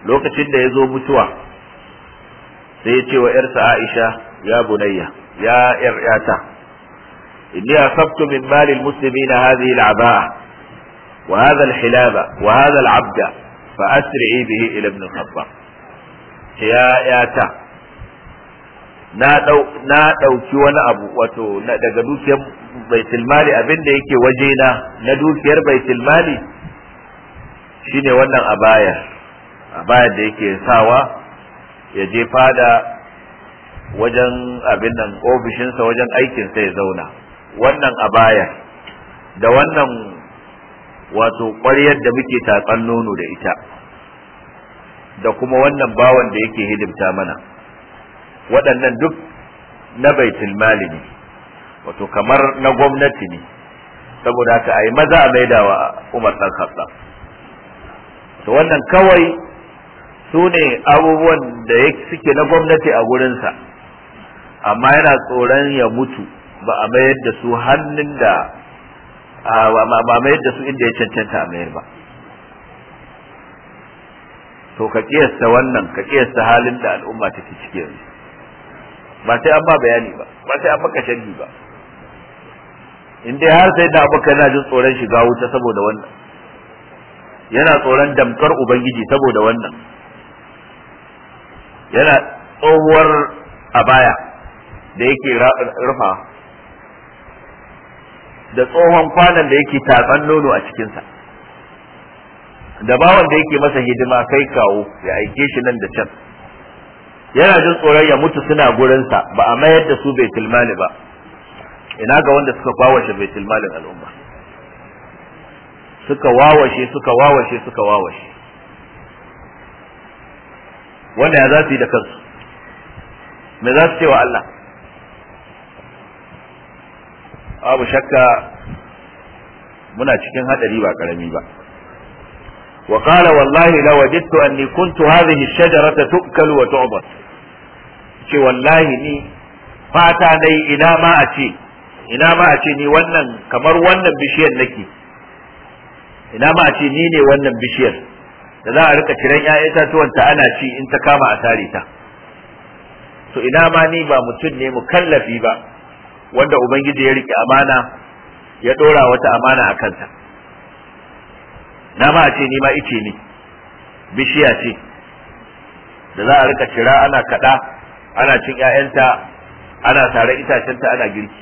lokacin da ya zo mutuwa sai ya ce wa ‘yarsa Aisha ya bunayya ya ‘yar ‘yata inni asabtu min malil muslimina hadhihi al-aba'a wa hadha al-hilaba wa hadha al-'abda fa asri'i bihi ila ibn al-khattab ya ‘yata na dau na dauki wani abu wato daga dukiyar baitul mali abinda yake wajena na dukiyar baitul mali shine wannan abaya abaya da yake sawa ya je fada wajen abin nan ofishinsa wajen aikinsa ya zauna wannan abaya da wannan wato ƙwaryar da muke tatsan nono da ita da kuma wannan bawan da yake hidimta mana waɗannan duk na baitul mali ne wato kamar na gwamnati ne saboda haka ai maza a maidawa Umar dan Khattab to wannan kawai su ne abubuwan da suke na gwamnati a gurinsa amma yana tsoron ya mutu ba a mayar da su hannun da ba mayar da su inda ya cancanta a mayar ba to ka kiyasta wannan ka kiyasta halin da al'umma take ciki yanzu ba sai an ba bayani ba ba sai an maka sharhi ba in dai har sai da abubakar yana jin tsoron shiga wuta saboda wannan yana tsoron damkar ubangiji saboda wannan yana tsohuwar abaya da yake rufa da tsohon kwanan da yake tatsan nono a cikinsa da bawan da yake masa hidima kai kawo ya aike shi nan da can yana jin tsoron ya mutu suna gurinsa ba a mayar da su baitul mali ba ina ga wanda suka kwawashe baitul malin al'umma suka wawashe suka wawashe suka wawashe wanda ya za su yi da kansu me za su ce wa Allah abu shakka muna cikin hadari ba karami ba wa qala wallahi law wajadtu anni kuntu hadhihi ash-shajarata tu'kalu wa tu'bad ce wallahi ni fata dai ina ma a ce ina ma a ce ni wannan kamar wannan bishiyar nake ina ma a ce ni ne wannan bishiyar da za a rika ciran ƴaƴan itatuwanta ana ci in ta kama a tare ta to ina ma ni ba mutum ne mukallafi ba wanda ubangiji ya rike amana ya dora wata amana a kansa na ma a ce ni ma ice ne bishiya ce da za a rika cira ana kada ana cin ƴaƴanta ana tare itacenta ana girki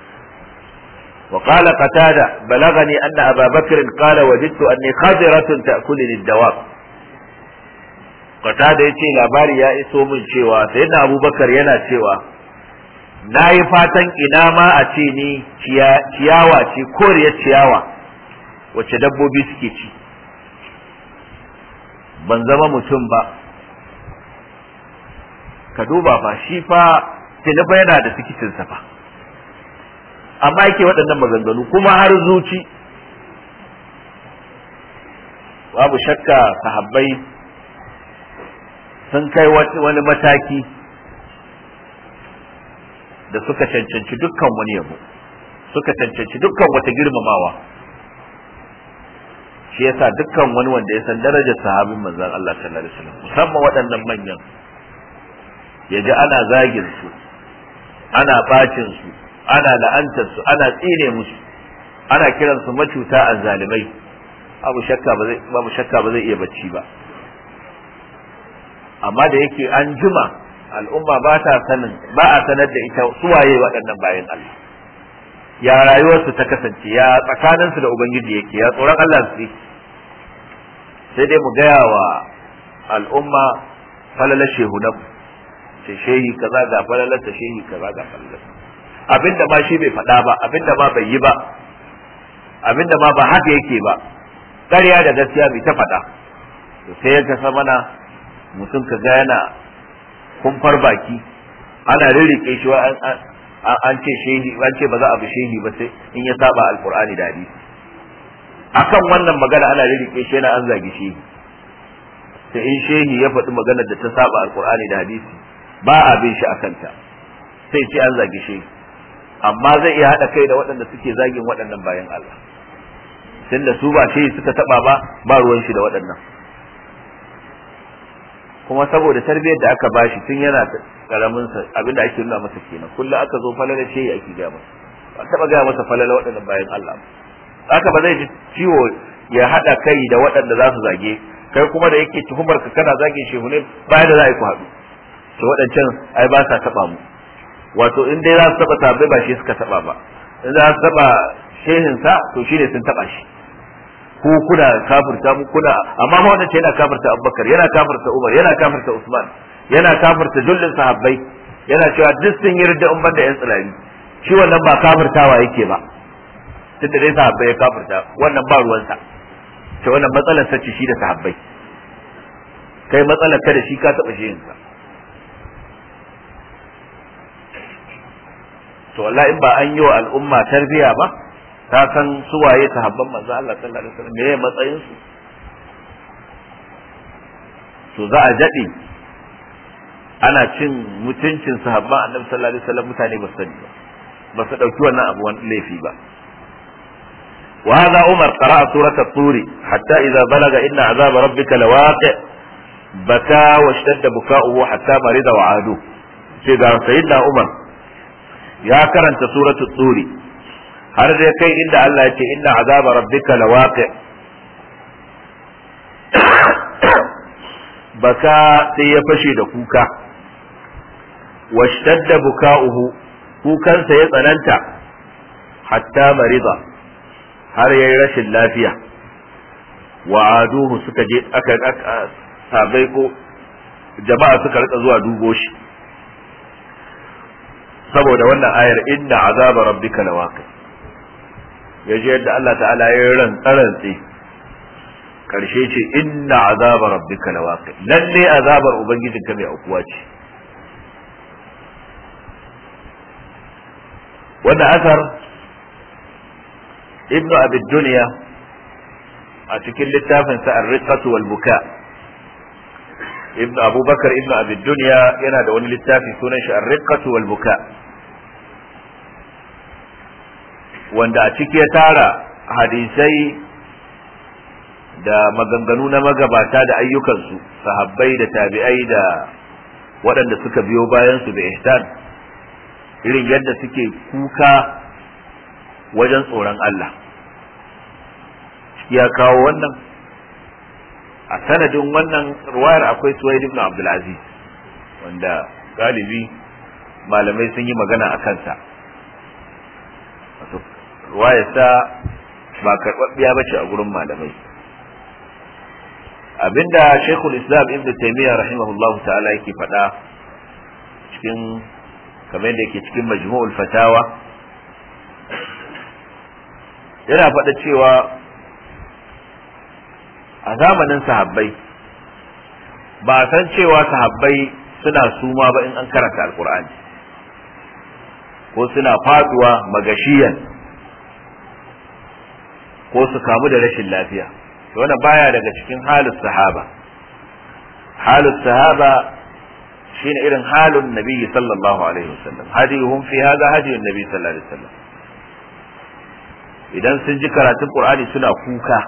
وقال قتادة بلغني أن أبا بكر قال وجدت أني خضرة تأكلني الدواب قتادة يتي labari ya iso min cewa sayyidina Abu Bakar yana cewa nayi fatan ina ma a ce ni ciyawa ce koriyar ciyawa wacce dabbobi suke ci ban zama mutum ba ka duba fa shi fa tilifa yana da tikitinsa fa amma yake waɗannan maganganu kuma har zuci babu shakka sahabbai sun kai wani mataki da suka cancanci dukkan wani yabo suka cancanci dukkan wata girmamawa shi yasa dukkan wani wanda ya san darajar sahabin manzon Allah sallallahu alaihi wasallam musamman waɗannan manyan ya ji ana zagin su ana bacin su ana la'antar su ana tsine musu ana kiran su macuta azzalimai abu shakka ba zai babu shakka ba zai iya bacci ba amma da yake an jima al'umma ba ta sanin ba a sanar da ita suwaye waɗannan bayan Allah ya rayuwarsu ta kasance ya tsakaninsu da ubangiji yake ya tsoron Allah su sai dai mu gaya wa al'umma falalar shehunan ce shehi kaza ga falalar ta shehi kaza ga falalar abinda ma shi bai faɗa ba abinda ma bai yi ba abinda ma ba haka yake ba ƙarya da gaskiya bai ta faɗa to sai ya kasa mana mutum ka ga yana kumfar baki ana rirrike shi an ce shehi an ce ba za a bi shehi ba sai in ya saba alqur'ani da hadisi akan wannan magana ana rirrike shi yana an zagi shehi sai in shehi ya faɗi maganar da ta saba alqur'ani da hadisi ba a bin shi akan ta sai ce an zagi shehi amma zai iya haɗa kai da waɗanda suke zagin waɗannan bayan Allah tunda su ba shehi suka taɓa ba ba ruwan shi da waɗannan kuma saboda tarbiyyar da aka bashi tun yana karamin sa abinda ake nuna masa kenan kullum aka zo falala ce ake ga masa ba taba ga masa falala waɗannan bayan Allah haka ba zai ji ciwo ya hada kai da waɗanda za su zage kai kuma da yake tuhumar ka kana zage shehu ne baya da za a yi ku haɗu to waɗancan ai ba sa taba mu wato in dai za su taba tabbai ba shi suka taba ba in za su taba shehin sa to shine sun taba shi ku kuna kafirta mu kuna amma ma wannan ce yana kafirta Abubakar yana kafirta Umar yana kafirta Usman yana kafirta dullin sahabbai yana cewa duk sun yi ridda in banda yan tsilani shi wannan ba kafirtawa yake ba tunda dai sahabbai ya kafirta wannan ba ruwansa ce wannan matsalar sa ce shi da sahabbai kai matsalar ka da shi ka taba shehin sa to wallahi in ba an yi wa al'umma tarbiya ba ta san suwaye sahabban manzo Allah sallallahu alaihi wasallam meye matsayin su to za a jade ana cin mutuncin sahabban annabi sallallahu alaihi wasallam mutane ba su sani ba ba su dauki wannan abu wani laifi ba wa hadha umar qara'a surata at-tur hatta idha balaga inna azab rabbika lawaqi baka washtadda buka'uhu hatta marida wa adu sai ga sayyidina umar ya karanta suratu at-tur har dai kai inda Allah ya ce inna azaba rabbika lawaqi baka sai ya fashe da kuka washtadda buka'uhu kukansa ya tsananta hatta marida har yayi rashin lafiya wa aduhu suka je aka sabai ko jama'a suka rika zuwa dubo shi saboda wannan ayar inna azaba rabbika lawaqi yaje yadda Allah ta'ala ya ran tsarantsi karshe ce inna azaba rabbika lawaqi lalle azabar ubangijinka mai aukuwa ce wannan asar ibnu abi dunya a cikin littafin sa ar-riqatu wal buka ibnu abubakar ibnu abi dunya yana da wani littafi sunan shi ar-riqatu wal buka wanda a ciki ya tara hadisai da maganganu na magabata da ayyukansu sahabbai da tabi'ai da waɗanda suka biyo bayansu da ihsan irin yadda suke kuka wajen tsoron Allah ya kawo wannan a sanadin wannan ruwayar akwai Suwaid ibn Abdul Aziz wanda galibi malamai sun yi magana a kansa wato ruwayarsa ba karɓaɓɓiya bace a gurin malamai abinda Sheikhul Islam Ibn Taymiyyah rahimahullah ta'ala yake faɗa cikin kamar da yake cikin Majmu'ul Fatawa yana faɗa cewa a zamanin sahabbai ba a san cewa sahabbai suna suma ba in an karanta alkur'ani ko suna faduwa magashiyan ko su kamu da rashin lafiya to wannan baya daga cikin halin sahaba halin sahaba shine irin halin nabi sallallahu alaihi wasallam hadihum fi hada hadiyun nabi sallallahu alaihi wasallam idan sun ji karatun qur'ani suna kuka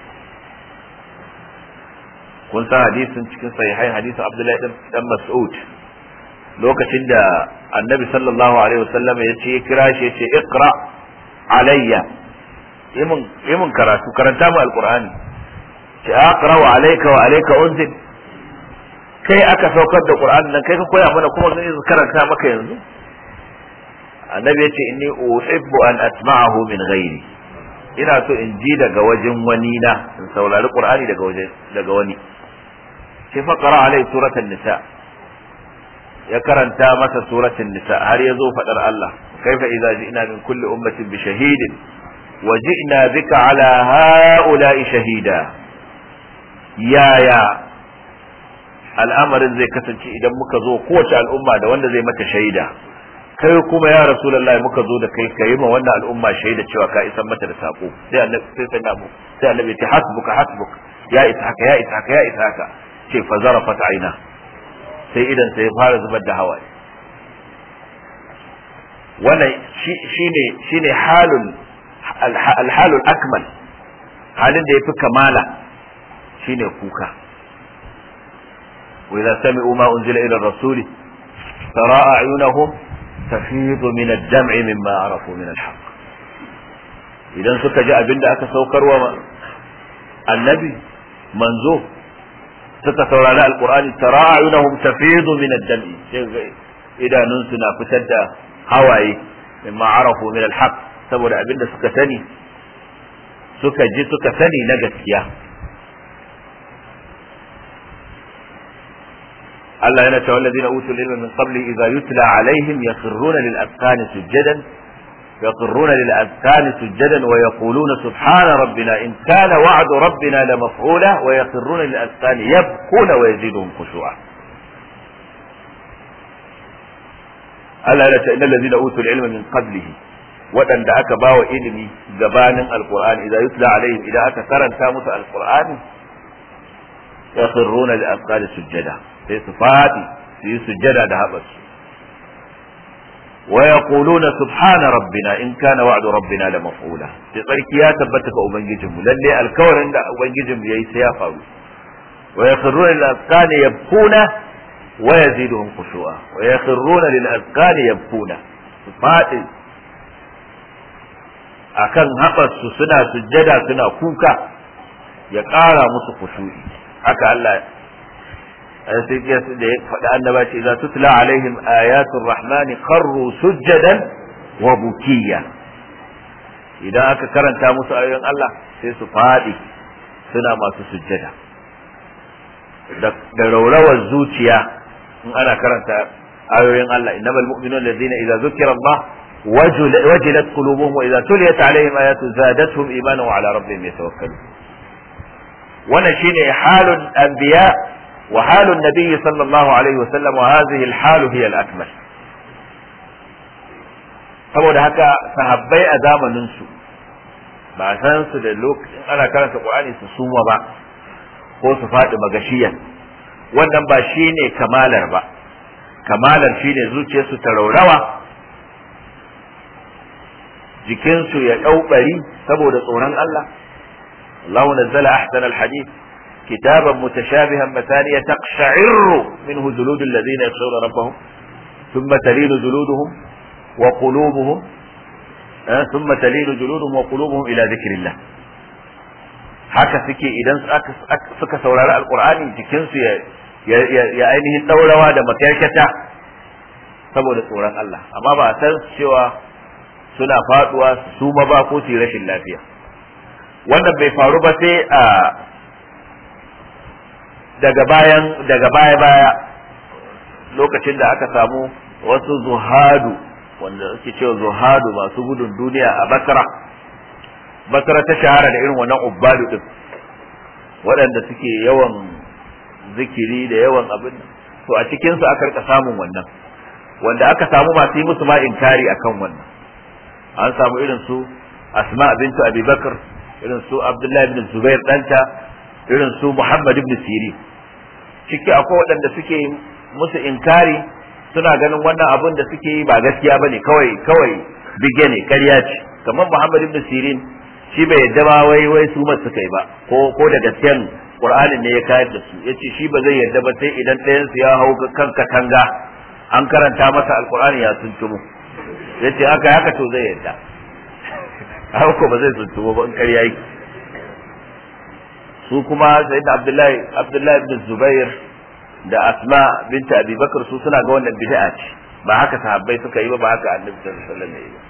kun san hadisin cikin sahihai hadisin abdullahi dan mas'ud lokacin da annabi sallallahu alaihi wasallam ya ce kira shi ya ce iqra alayya imin imin karatu karanta mu alqur'ani ce aqra wa alayka wa alayka unzil kai aka saukar da qur'ani nan kai ka koya mana kuma zai karanta maka yanzu annabi ya ce inni uhibbu an asma'ahu min ghairi ina so in ji daga wajen wani na in saurari qur'ani daga wajen daga wani sai fa qara alai suratul nisa ya karanta masa suratul nisa har yazo fadar Allah kaifa idza ji'na min kulli ummatin bi shahidin wa ji'na bika ala ha'ula'i shahida yaya al'amarin zai kasance idan muka zo kowace al'umma da wanda zai mata shaida kai kuma ya rasulullahi muka zo da kai kai ma wannan al'umma shaida cewa ka isan mata da sako sai annabi sai sai namu sai annabi ta hasbuka hasbuka ya isa haka ya isa haka ya isa haka ce fa zarafat aina sai idan sai ya fara zubar da hawaye wannan shine shine halul alhalul akmal halin da yafi kamala shine kuka wa idza sami'u ma unzila ila ar-rasuli tara a'yunahum tafidu min ad-dam'i mimma arafu min al-haqq idan suka ji abinda aka saukarwa annabi manzo suka saurari alqur'ani tara a'yunahum tafidu min ad-dam'i idanun suna fitar da hawaye mimma arafu min al-haqq saboda abinda suka sani suka ji suka sani na gaskiya Allah yana cewa alladhina utul ilma min qabli idza yutla alaihim yakhruna lil azqani sujadan yakhruna lil azqani sujadan wa yaquluna subhana rabbina in kana wa'du rabbina la maf'ula wa yakhruna lil azqani yabkuna wa yaziduhum khushu'a Allah yana cewa innal ladhina utul ilma min qablihi waɗanda aka bawa ilimi gabanin alqur'ani idza yutla alaihim idan aka karanta musu alqur'ani yakhruna lil azqani sujada sai su fadi su yi sujjada da haɓarsu wa yaquluna subhana rabbina in kana wa'du rabbina la maf'ula sai tsarki ya tabbata ga ubangijinmu lalle alkawarin da ubangijinmu yayi sai ya faru wa yakhruna lil azqani yabkuna wa yaziduhum khushu'a wa yakhruna lil azqani yabkuna su fadi akan haɓarsu suna sujjada suna kuka ya ƙara musu khushu'i haka Allah sai da ya faɗi annaba ce za tutla alaihim ayatul rahmani kharru sujjadan wa bukiya idan aka karanta musu ayoyin Allah sai su faɗi suna masu sujjada da raurawar zuciya in ana karanta ayoyin Allah innamal mu'minuna alladhina idza zukira Allah wajilat qulubuhum wa idza tuliyat alaihim ayatu zadatuhum imanan wa ala rabbihim yatawakkalun wannan shine halul anbiya وحال النبي صلى الله عليه وسلم وهذه الحال هي الأكمل saboda haka sahabbai a zamaninsu ba san su da lokacin ana karanta Qur'ani su suma ba ko su faɗi magashiyan wannan ba shine kamalar ba kamalar shine zuciyarsu ta raurawa jikinsu ya ɗauɓari saboda tsoron Allah Allahu nazzala ahsana al-hadith كتابا متشابها مثانية تقشعر منه جلود الذين يخشون ربهم ثم تلين جلودهم وقلوبهم أه؟ ثم تلين جلودهم وقلوبهم إلى ذكر الله haka suke idan suka saurari alkur'ani jikinsu ya ainihin ɗaurawa da makyarkata saboda tsoron Allah amma ba a san cewa suna faduwa su ma ba ko su rashin lafiya wannan bai faru ba sai a daga bayan daga baya baya lokacin da aka samu wasu zuhadu wanda suke cewa zuhadu masu gudun duniya a Basra Basra ta shahara da irin wannan ubbadu din waɗanda suke yawan zikiri da yawan abin to a cikin su aka rika samun wannan wanda aka samu masu yi musu ma inkari akan wannan an samu irin su Asma bintu Abi Bakr irin su Abdullah ibn Zubair danta irin su Muhammad ibn Sirin ciki akwai waɗanda suke musu inkari suna ganin wannan abin da suke yi ba gaskiya bane kawai kawai bige ne ƙarya ce kamar Muhammad ibn Sirin shi bai yadda ba wai wai su masu suka yi ba ko ko da gaskiyan Qur'anin ne ya kayar da su yace shi ba zai yadda ba sai idan ɗayan su ya hau kan katanga an karanta masa alqur'ani ya tuntumu yace haka haka to zai yadda haka ba zai tuntumu ba in ƙarya yake su kuma sayyidina Abdullahi Abdullahi ibn Zubair da Asma binta Abi Bakar su suna ga wannan bid'a ce ba haka sahabbai suka yi ba ba haka Annabi sallallahu alaihi wasallam ya yi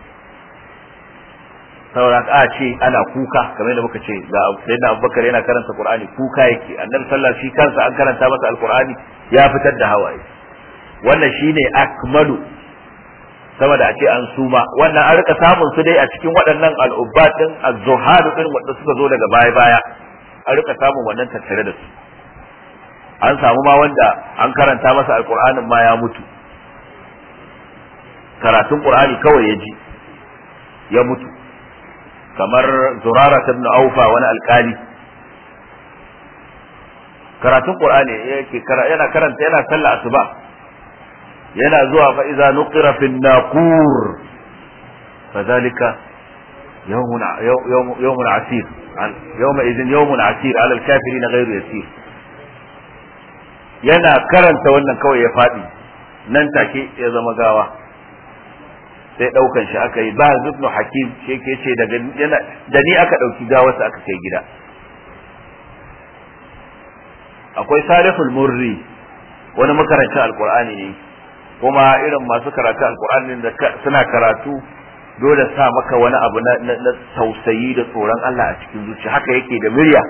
saboda a ce ana kuka kamar da muka ce ga sayyidina Abubakar yana karanta Qur'ani kuka yake Annabi sallallahu alaihi wasallam shi kansa an karanta masa Al-Qur'ani ya fitar da hawaye wannan shine akmalu sama da a ce an suma wannan an rika samun su dai a cikin waɗannan al'ubbat din az-zuhad din wanda suka zo daga baya baya an rika samun wannan tattare da su an samu ma wanda an karanta masa alqur'anin ma ya mutu karatun qur'ani kawai ya ji ya mutu kamar zurara ibn aufa wani alkali karatun qur'ani yake yana karanta yana sallah asuba yana zuwa fa iza nuqira fi naqur fadhalika yawmun yawmun asir yawma idhin yawmun asir ala al-kafirin ghayru yasir yana karanta wannan kawai ya faɗi nan take ya zama gawa. sai daukan shi aka yi ba ibn hakim shi yake ce daga yana da ni aka dauki gawarsa aka kai gida. akwai salihul murri wani makaranta alqur'ani ne kuma irin masu karatu alqur'ani da suna karatu dole sa maka wani abu na, na, tausayi da tsoron Allah a cikin zuciya haka yake da murya.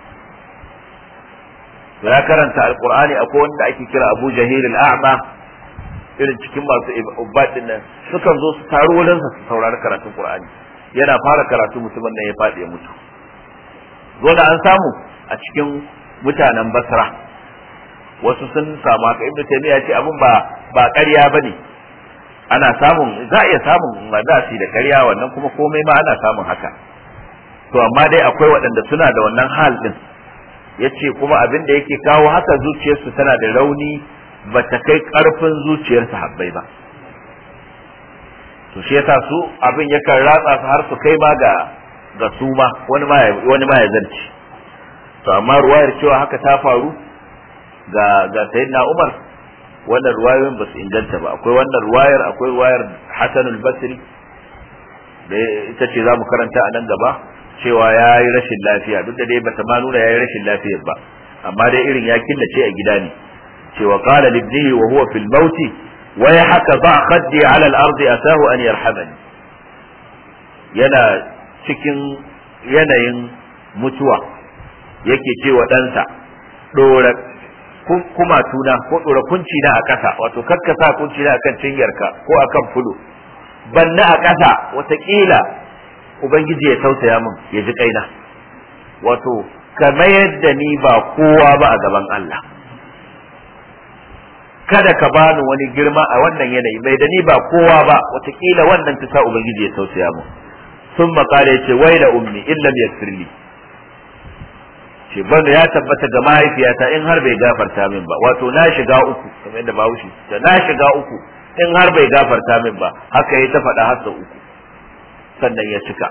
ya karanta alqur'ani akwai wanda ake kira Abu Jahil al-A'ma irin cikin masu ubad din nan sukan zo su taru wurin sa su saurari karatun Qur'ani yana fara karatu mutumin nan ya fadi ya mutu. zo da an samu a cikin mutanen Basra wasu sun samu haka Ibn Taymiyyah ya ce abun ba ba ƙarya bane ana samun za a iya samun madasi da ƙarya wannan kuma komai ma ana samun haka to amma dai akwai waɗanda suna da wannan hal din yace kuma abin da yake kawo haka zuciyarsu tana da rauni ba ta kai ƙarfin zuciyar sahabbai ba to shi yasa su abin yakan ratsa su har su kai ma ga ga su ma wani ma wani ma ya zarci to amma ruwayar cewa haka ta faru ga ga sayyidina Umar wannan ruwayoyin ba su inganta ba. akwai wannan ruwayar akwai ruwayar Hasan al-Basri da ita ce zamu karanta a nan gaba cewa yayi rashin lafiya duk da dai bata ma nuna yayi rashin lafiyar ba amma dai irin ya killace a gida ne cewa qala libnihi wa huwa fil maut wa yahka ba khaddi ala al-ardi asahu an yarhamani yana cikin yanayin mutuwa yake cewa ɗansa dora kuma tuna ko dora kunci na a ƙasa wato kakkasa kunci na akan cinyarka ko akan fulo banna a ƙasa watakila ubangiji ya tausaya min ya ji kaina wato kamar yadda ni ba kowa ba a gaban Allah kada ka bani wani girma a wannan yanayi mai da ni ba kowa ba watakila wannan ta sa ubangiji ya tausaya min sun makale ce wai da ummi illam yaghfirli ce banda ya tabbata ga mahaifiyata in har bai gafarta min ba wato na shiga uku kamar yadda Bahaushe da na shiga uku in har bai gafarta min ba haka ya ta faɗa har sau uku sannan ya cika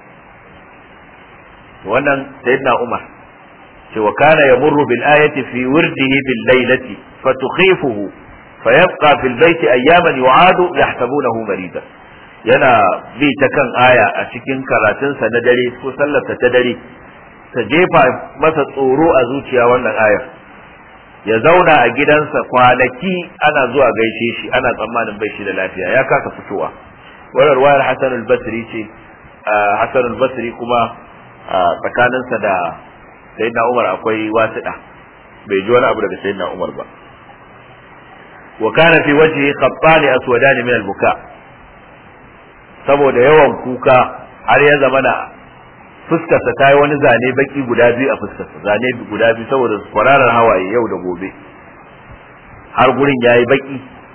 wannan sayyidina Umar ce wa kana yamurru bil ayati fi wirdihi bil laylati fatukhifuhu fayabqa fil bayti ayyaman yu'adu yahsabunahu maridan yana bi ta kan aya a cikin karatunsa na dare ko sallarsa ta dare ta jefa masa tsoro a zuciya wannan ayar ya zauna a gidansa kwanaki ana zuwa gaishe shi ana tsammanin bai shi da lafiya ya kasa fitowa. wannan ruwayar Hassan al-Basri ce Hassan al-Basri kuma tsakaninsa da Sayyidina Umar akwai wasiɗa bai ji wani abu daga Sayyidina Umar ba. wa kana fi wajhi khattani aswadan min al-buka saboda yawan kuka har ya zamana fuskarsa ta yi wani zane baki guda biyu a fuskarsa zane guda biyu saboda kwararar hawaye yau da gobe har gurin yayi baki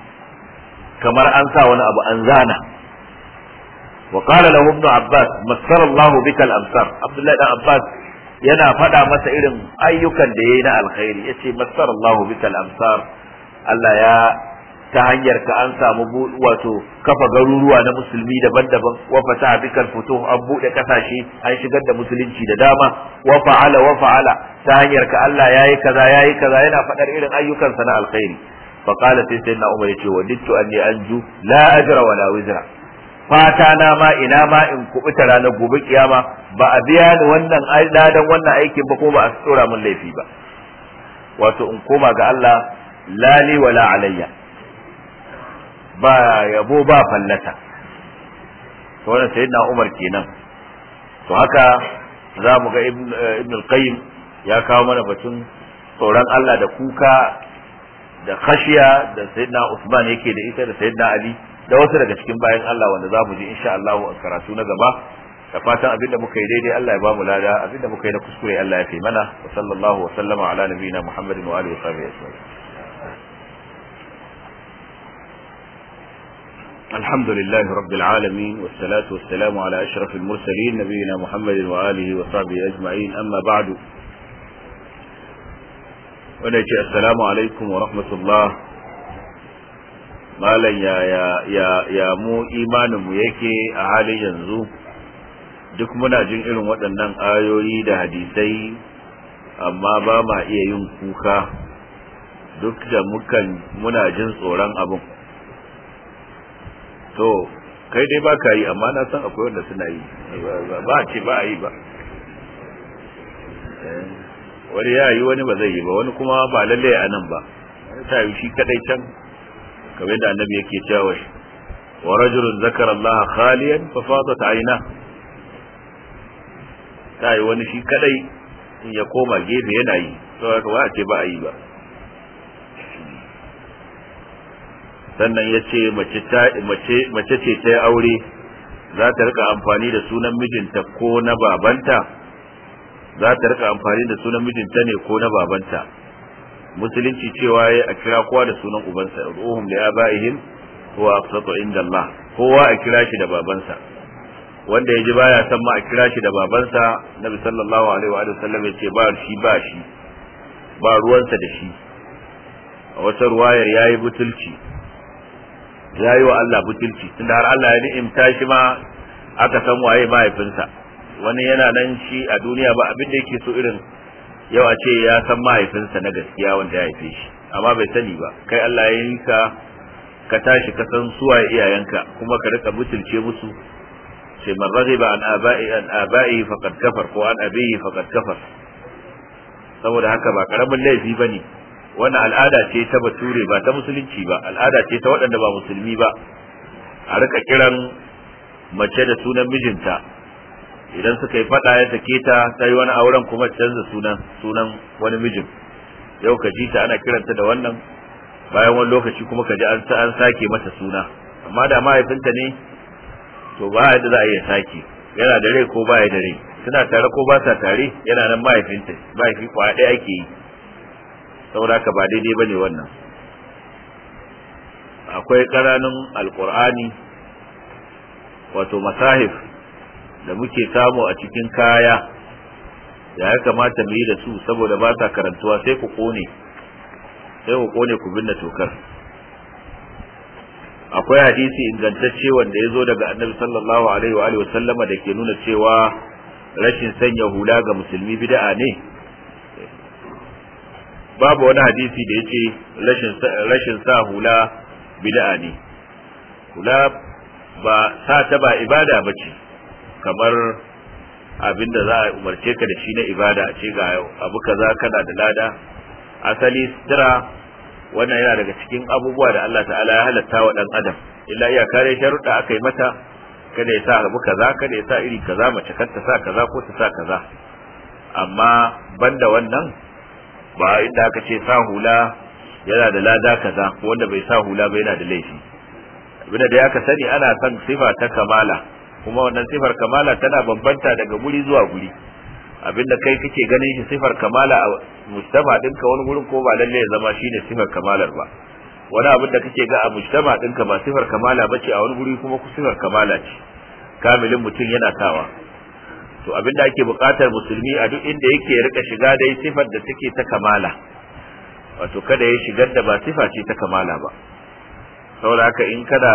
kamar an sa wani abu an zana. وقال له ابن عباس مسر الله بك الامصار عبد الله بن عباس yana faɗa masa irin ayyukan da yayi na alkhairi yace masar Allah bika al-amsar Allah ya ta hanyar ka an samu wato kafa garuruwa na musulmi daban-daban wa fata bika al-futuh an bude kasashe an shigar da musulunci da dama wa fa'ala wa fa'ala ta hanyar ka Allah yayi kaza yayi kaza yana faɗar irin ayyukan sa na alkhairi fa qala sayyidina Umar yace wadittu anni anju la ajra wa la wizra fata na ma ina ma in kubuta ranar gobe kiyama ba a biya ni wannan ladan wannan aikin ba ko ba a tsora min laifi ba wato in koma ga Allah lali wala alayya ba yabo ba fallata to wannan sayyidina Umar kenan to haka za mu ga ibn al-Qayyim ya kawo mana batun tsoron Allah da kuka da khashiya da sayyidina Usman yake da ita da sayyidina Ali da wasu daga cikin bayan Allah wanda za mu ji insha Allah a karatu na gaba da fatan abinda muka yi daidai Allah ya ba mu lada abinda muka yi na kuskure Allah ya fi mana wa sallallahu wa sallama ala nabiyina Muhammadin wa alihi wa sahbihi ajma'in. alhamdulillahi rabbil alamin wassalatu wassalamu ala ashrafil mursalin nabiyina Muhammadin wa alihi wa sahbihi ajma'in amma ba'du. wanda ce assalamu alaikum wa rahmatullah malam ya ya ya ya mu imanin mu yake a halin yanzu duk muna jin irin waɗannan ayoyi da hadisai amma ba ma iya yin kuka duk da mukan muna jin tsoron abin. To kai dai ba ka yi, amma na san akwai wanda suna yi, ba ce ba a yi ba. Wani ya yi, wani ba zai yi ba, wani kuma ba lalle a nan ba, ta yi shi kadai can, kamar da annabi yake cewa wa rajulun zakara Allah khaliyan fa fadat ayna. Ta yi wani shi kadai in ya koma gefe yana yi, to haka ba a ce ba a yi ba. Sannan ya ce mace ce ta yi aure za ta rika amfani da sunan mijinta ko na babanta, za ta rika amfani da sunan mijinta ne ko na babanta. Musulunci cewa ya a kira kowa da sunan ubansa, ruhum li abaihim huwa aqsatu inda Allah, kowa a kira shi da babansa. Wanda ya ji baya san ma a kira shi da babansa, Nabi sallallahu alaihi wa sallam ya ce ba shi ba shi ba ruwansa da shi. A wata ruwayar yayi butulci, ya yi wa Allah butulci, tunda har Allah ya ni'imta shi ma aka san waye mahaifinsa. Wani yana nan shi a duniya ba abin da yake so irin yau a ce ya san mahaifinsa na gaskiya wanda ya haife shi, amma bai sani ba. Kai Allah ya yi ka ka tashi ka san suwa iyayenka, kuma ka rika butulce musu. sai man raghiba an aba'i an aba'i faqad kafar ko an abihi faqad kafar. Saboda haka ba karamin laifi bane, wannan al'ada ce ta bature ba ta musulunci ba, al'ada ce ta waɗanda ba musulmi ba, a rika kiran mace da sunan mijinta. Idan suka yi fada ya sake ta, sai wani auren kuma canza sunan sunan wani mijin. Yau ka ji ta ana kiranta da wannan, bayan wani lokaci kuma ka ji an an sake mata suna. Amma da mahaifinta ne, to ba yadda za a iya sake, yana da rai ko ba ya da rai, suna tare ko ba sa tare, yana nan mahaifinta, mahaifi kwa ɗaya ake yi. Saboda haka ba daidai bane wannan. Akwai ƙananun alƙur'ani, wato masahif da muke samu a cikin kaya, da ya kamata mu yi da su saboda ba sa karantuwa, sai ku kone sai ku kone ku binne tokar. Akwai hadisi ingantacce wanda ya zo daga annabi sallallahu alaihi wa alihi wa sallama da ke nuna cewa rashin sanya hula ga musulmi bid'a ne. Babu wani hadisi da yace rashin rashin sa hula bid'a ne. Hula ba sa ta ba ibada bace, kamar abinda za a umarce ka da shi na ibada, a ce ga abu kaza kana da lada. Asali sitira wannan yana daga cikin abubuwa da Allah ta'ala ya halatta wa dan adam, illa iya kare sharuɗa aka yi mata, kada ya sa abu kaza, kada ya sa iri kaza, mace kar ta sa kaza ko ta sa kaza. Amma banda wannan, ba inda aka ce sa hula yana da lada kaza, ko wanda bai sa hula ba yana da laifi. Abinda da aka sani ana son sifa ta kamala, kuma wannan sifar kamala tana bambanta daga guri zuwa guri. Abinda kai kake ganin shi sifar kamala a mujtama dinka, wani gurin ko ba lalle ya zama shine sifar kamalar ba. Wani abin da kake ga a mujtama dinka ba sifar kamala bace, a wani guri kuma ku sifar kamala ce. Kamilin mutum yana sawa. To abinda ake buƙatar musulmi a duk inda yake ya rika shiga dai sifar da take ta kamala, wato kada ya shigar da ba sifa ce ta kamala ba. Saboda haka in kada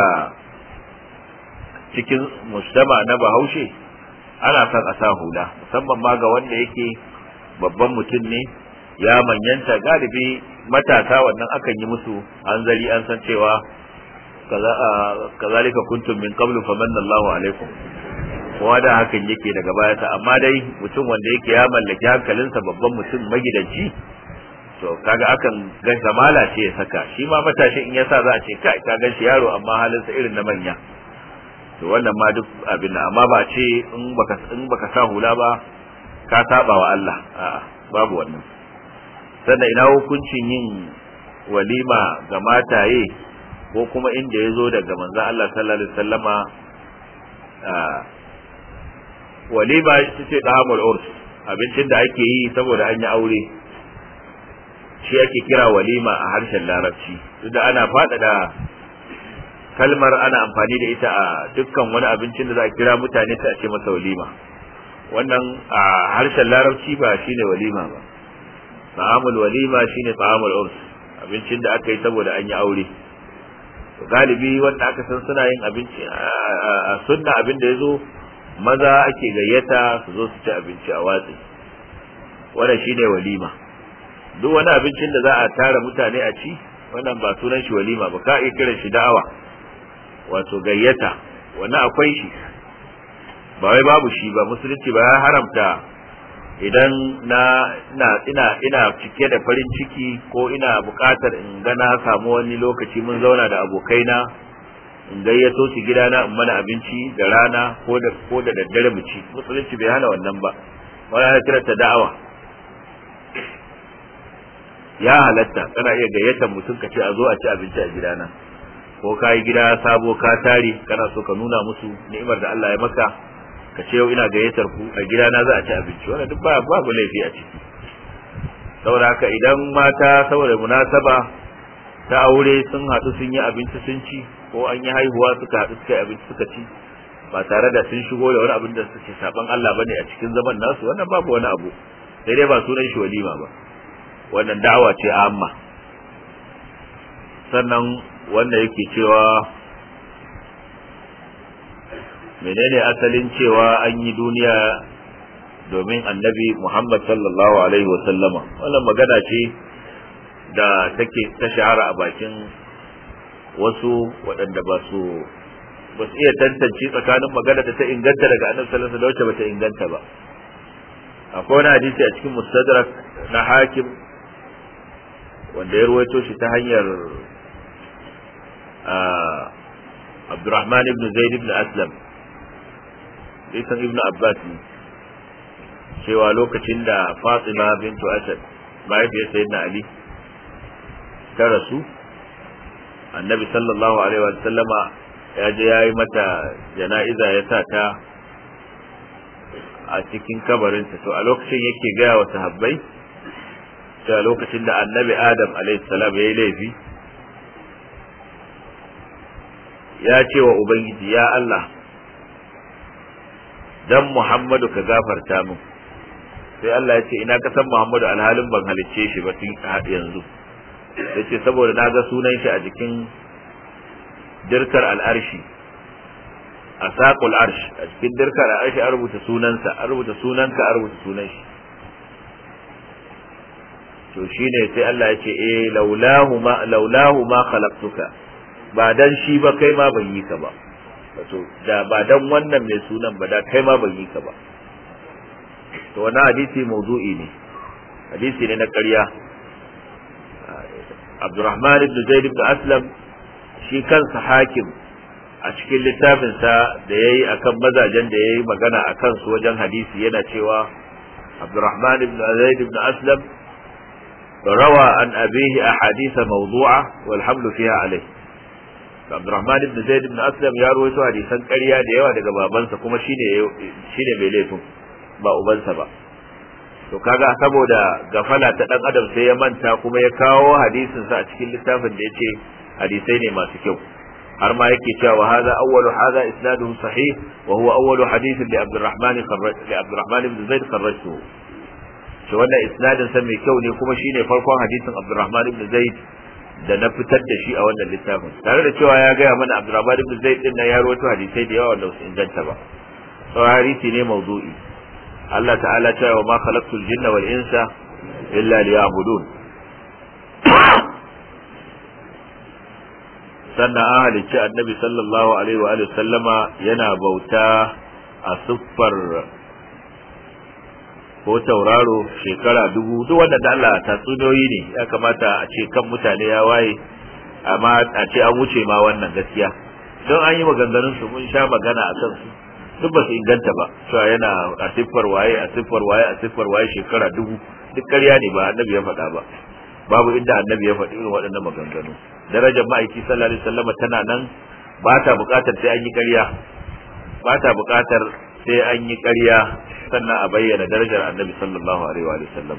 cikin mujtama na Bahaushe ana son a sa hula, musamman ma ga wanda yake babban mutum ne, ya manyanta. Galibi matasa wannan akan yi musu hanzari, an san cewa kazalika kuntum min qablu famanna Allahu alaikum, kowa da hakan yake daga baya ta. Amma dai mutum wanda yake ya mallaki hankalinsa, babban mutum magidanci, to kaga akan ga zamala ce ya saka. Shi ma matashin in ya sa za a ce kai ka gan shi yaro amma halinsa irin na manya. To wannan ma duk abin da, amma ba ce in baka in baka sa hula ba ka saba wa Allah, a'a babu wannan. Sannan ina hukuncin yin walima ga mataye, ko kuma inda ya zo daga manzon Allah sallallahu alaihi wasallama. Walima ita ce dahamul urs, abincin da ake yi saboda an yi aure, shi ake kira walima a harshen Larabci. Duk da ana faɗaɗa kalmar, ana amfani da ita a dukkan wani abincin da za a kira mutane ta ce masa walima. Wannan a harshen Larabci ba shine walima ba. Ta'amul walima shine ta'amul urs, abincin da aka yi saboda an yi aure. Galibi wanda aka san suna yin abinci a sunna, abin da yazo maza ake gayyata su zo su ci abinci a watsi, wannan shine walima. duk wani abincin da za a tara mutane a ci wannan ba sunan shi walima ba, ka iya kiran shi da'awa wato gayyata, wannan akwai shi ba wai babu shi ba. Musulunci ba ya haramta idan na ina ina ina cike da farin ciki ko ina buƙatar in ga na samu wani lokaci mun zauna da abokaina in gayyato su gidana in mana abinci da rana ko da ko da daddare mu ci. Musulunci bai hana wannan ba, wani ana kiranta da'awa. Ya halatta kana iya gayyatar mutum ka ce a zo a ci abinci a gidana, ko ka yi gida sabo ka tare kana so ka nuna musu ni'imar da Allah ya maka, ka ce yau ina gayyatar ku a gidana za a ci abinci. Wannan duk ba babu laifi a ciki. Saboda haka idan mata saboda munasaba ta aure sun haɗu sun yi abinci sun ci, ko an yi haihuwa suka haɗu suka yi abinci suka ci ba tare da sun shigo da wani abin da suke saban Allah bane a cikin zaman nasu, wannan babu wani abu, sai dai ba sunan shi walima ba, wannan da'awa ce amma. Sannan wanda yake cewa menene asalin cewa an yi duniya domin annabi Muhammad sallallahu alaihi wa sallama, wannan magana ce da take ta shahara a bakin wasu waɗanda ba su ba su iya tantance tsakanin magana da ta inganta daga annabi sallallahu alaihi wa sallam da wacce ba ta inganta ba. Akwai wani hadisi a cikin Mustadrak na Hakim wanda ya ruwaito shi ta hanyar Abdurrahman ibn Zaid ibn Aslam, isan ibn Abbas ne, cewa lokacin da Fatima bintu Asad mahaifiyar Sayyidina Ali ta rasu, annabi sallallahu alaihi wa sallama ya je ya yi mata jana'iza, ya sa ta a cikin kabarinta. To a lokacin yake gaya wa sahabbai cewa lokacin da annabi Adam alaihi salam ya yi laifi, ya ce wa Ubangiji, ya Allah dan Muhammadu ka gafarta min. Sai Allah ya ce, ina ka san Muhammadu alhalin ban halicce shi ba tun yanzu. Ya ce saboda na ga sunan shi a jikin dirkar al'arshi, a saƙul arshi, a cikin dirkar al'arshi an rubuta sunansa, an rubuta sunanka, an rubuta sunan shi. To shine sai Allah ya ce, eh laulahu ma laulahu ma khalaqtuka, ba dan shi ba kai ma ban yi ka ba. Wato da ba dan wannan mai sunan ba da kai ma ban yi ka ba. To wannan hadisi mawdu'i ne, hadisi ne na ƙarya. Abdurrahman ibn Zaid ibn Aslam shi kansa Hakim a cikin littafinsa da yayi akan mazajen da yayi magana akan su wajen hadisi yana cewa Abdurrahman ibn Zaid ibn Aslam rawa an abihi ahadith mawdu'a wal hamlu fiha alayh. Abdurrahman ibn Zaid ibn Aslam ya rawaito hadisan ƙarya da yawa daga babansa, kuma shine shine mai laifin ba ubansa ba. To kaga saboda gafala ta dan adam sai ya manta kuma ya kawo hadisin sa a cikin littafin da yace hadisai ne masu kyau, har ma yake cewa hadha awwalu hadha isnaduhu sahih wa huwa awwalu hadithin li Abdurrahman kharraj li Abdurrahman ibn Zaid kharrajtu. To wannan isnadin sa mai kyau ne kuma shine farkon hadisin Abdurrahman ibn Zaid da na fitar da shi a wannan littafin, tare da cewa ya gaya mana Abdurrahman ibn Zaid din nan ya rawaito hadisai da yawa da su inganta ba. To hadisi ne mawdu'i. Allah ta'ala cewa wa ma khalaqtul jinna wal insa illa liya'budun. Sannan an halicci annabi sallallahu alaihi wa alihi sallama yana bauta a siffar ko tauraro shekara dubu. Duk wanda da Allah tatsuniyoyi ne, ya kamata a ce kan mutane ya waye, amma a ce an wuce ma wannan gaskiya. Don an yi maganganun su mun sha magana a kansu, duk ba su inganta ba, cewa yana a siffar waye a siffar waye a siffar waye shekara dubu, duk ƙarya ne, ba annabi ya faɗa ba. Babu inda annabi ya faɗi irin waɗannan maganganu. Darajar ma'aiki sallallahu alaihi wasallam tana nan, ba ta buƙatar sai an yi ƙarya, ba ta buƙatar sai an yi ƙarya sannan a bayyana darajar annabi sallallahu alaihi wa sallam.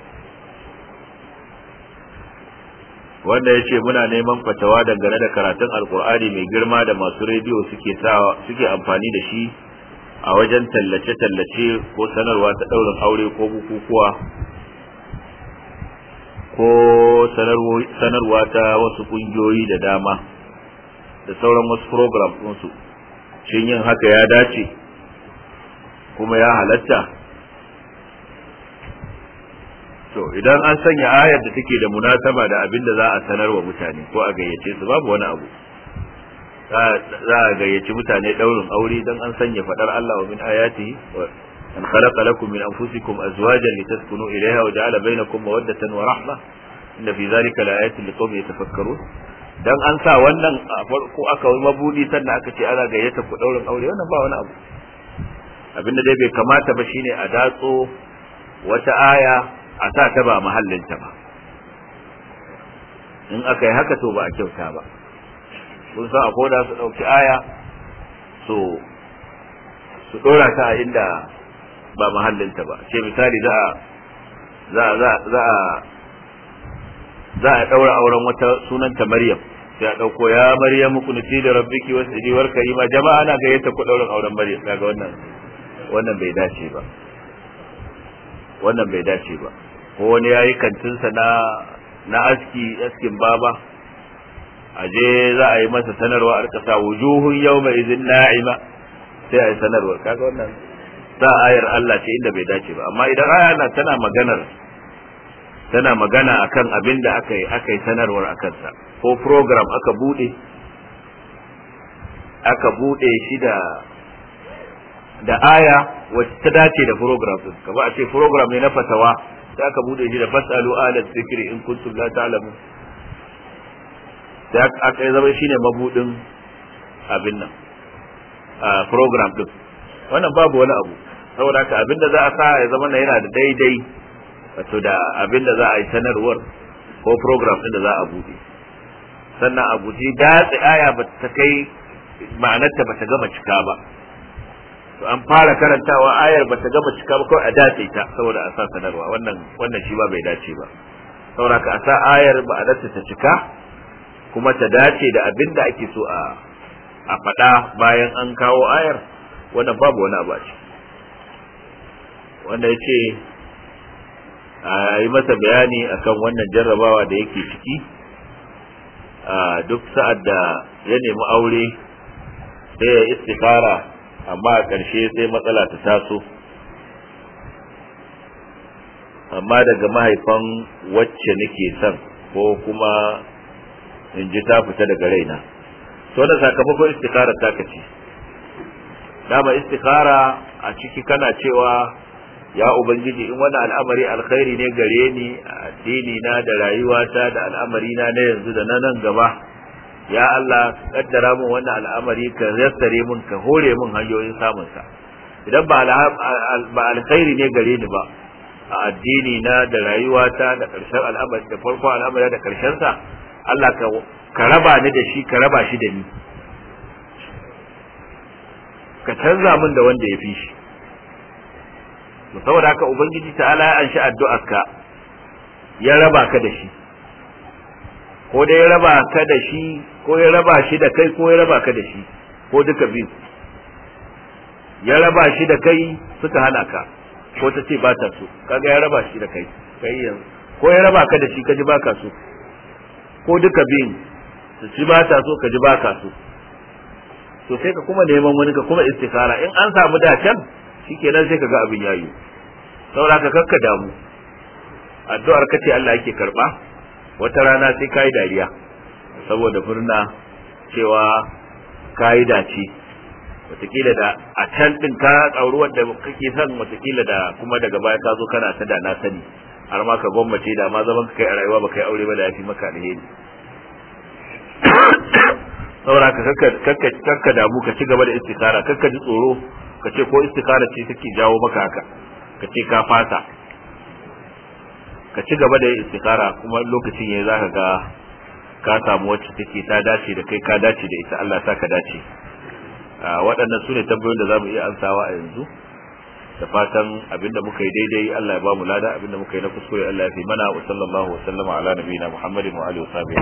Wanda ya ce muna neman fatawa dangane da karatun alkur'ani mai girma da masu rediyo suke suke amfani da shi a wajen tallace-tallace ko sanarwa ta ɗaurin aure ko bukukuwa ko sanarwa ta wasu ƙungiyoyi da dama da sauran wasu program ɗinsu. Shin yin haka ya dace kuma ya halatta? To to idan an sanya ayar da take da munasaba da abin da za a sanarwa mutane ko a gayyace su babu wani abu za a gayyaci mutane daurin aure dan an sanya fadar Allah wa min ayatihi an khalaqa lakum min anfusikum azwajan litaskunu ilayha wa ja'ala bainakum mawaddatan wa rahma inna fi dhalika laayatin liqawmin yatafakkarun dan an sa wannan farko aka yi mabudi sannan aka ce ana gayyata ku daurin aure wannan ba wani abu abinda dai bai kamata ba shine a datso wata aya a sa ta ba mahallinta ba in aka yi haka to ba a kyauta ba kun san akwai da su dauki aya so su dora ta a inda ba mahallinta ba ce misali za za za za za a daura auren wata sunanta Maryam sai a dauko ya Maryam kunuti da rabbiki wasjidi warkai ma jama'a na gayyata ku daurin auren Maryam kaga wannan wannan bai dace ba wannan bai dace ba ko wani yayi kantinsa na na aski askin baba aje za a yi masa sanarwa a rika sa wujuhun yawma idhin na'ima sai a yi sanarwa kaga wannan sa ayar Allah ce inda bai dace ba amma idan aya na tana maganar tana magana akan abin da aka yi aka yi sanarwar akan sa ko program aka bude aka bude shi da da aya wacce ta dace da program din kamar a ce program ne na fatawa sai aka bude shi da fasalu ala dhikri in kuntum la ta'lamun sai aka yi zama shine mabudin abin nan a program din wannan babu wani abu saboda haka abin da za a sa ya zama yana da daidai wato da abin da za a yi sanarwar ko program din da za a bude sannan a guji datse aya ba ta kai ma'anarta ba ta gama cika ba to an fara karantawa ayar ba ta gama cika ba kawai a dace ta saboda a sa sanarwa wannan wannan shi ba bai dace ba saboda ka a sa ayar ba a dace ta cika kuma ta dace da abin da ake so a a faɗa bayan an kawo ayar wannan babu wani abu a ciki wanda yace a yi masa bayani akan wannan jarrabawa da yake ciki a duk sa'ad da ya nemi aure sai ya istikhara amma a ƙarshe sai matsala ta taso amma daga mahaifan wacce nake son ko kuma in ji ta fita daga raina to da sakamakon istikhara ta kace dama istikhara a ciki kana cewa ya ubangiji in wani al'amari alkhairi ne gare ni a addini na da rayuwata da al'amari na na yanzu da na nan gaba ya Allah kaddara mun wannan al'amari ka yassare mun ka hore mun hanyoyin samun sa idan ba ba alkhairi ne gare ni ba a addini na da rayuwata da karshen al'amari da farko al'amari da karshen sa Allah ka ka raba ni da shi ka raba shi da ni ka canza min da wanda ya fi shi saboda haka ubangiji ta'ala ya anshi addu'arka ya raba ka da shi ko da ya raba ka da shi ko ya raba shi da kai ko ya raba ka da shi ko duka biyu ya raba shi da kai suka hana ka ko ta ce ba ta so kaga ya raba shi da kai kai yanzu ko ya raba ka da shi ka ji ba ka so ko duka biyun su ci ba ta so ka ji ba ka so to sai ka kuma neman wani ka kuma istikhara in an samu dacen shikenan sai ka ga abin yayi saboda ka kakka damu addu'ar ka ce Allah yake karba wata rana sai kai dariya saboda murna cewa kai dace wataƙila da a can din ka tsauri wanda kake son wataƙila da kuma daga baya ka zo kana ta da na sani har ma ka gwammace da ma zaman ka kai a rayuwa ba kai aure ba da yafi maka alheri saboda ka kakka kakka damu ka ci gaba da istikara kakka ji tsoro ka ce ko istikara ce take jawo maka haka ka ce ka fata ka ci gaba da istikara kuma lokacin yayi zaka ga ka samu wacce take ta dace da kai ka dace da ita Allah ta ka dace waɗannan sune tambayoyin da zamu iya ansawa a yanzu da fatan abinda muka yi daidai Allah ya ba mu lada abinda muka yi na kuskure Allah ya fi mana wa sallallahu wa sallama ala nabiyina Muhammadin wa alihi wa sahbihi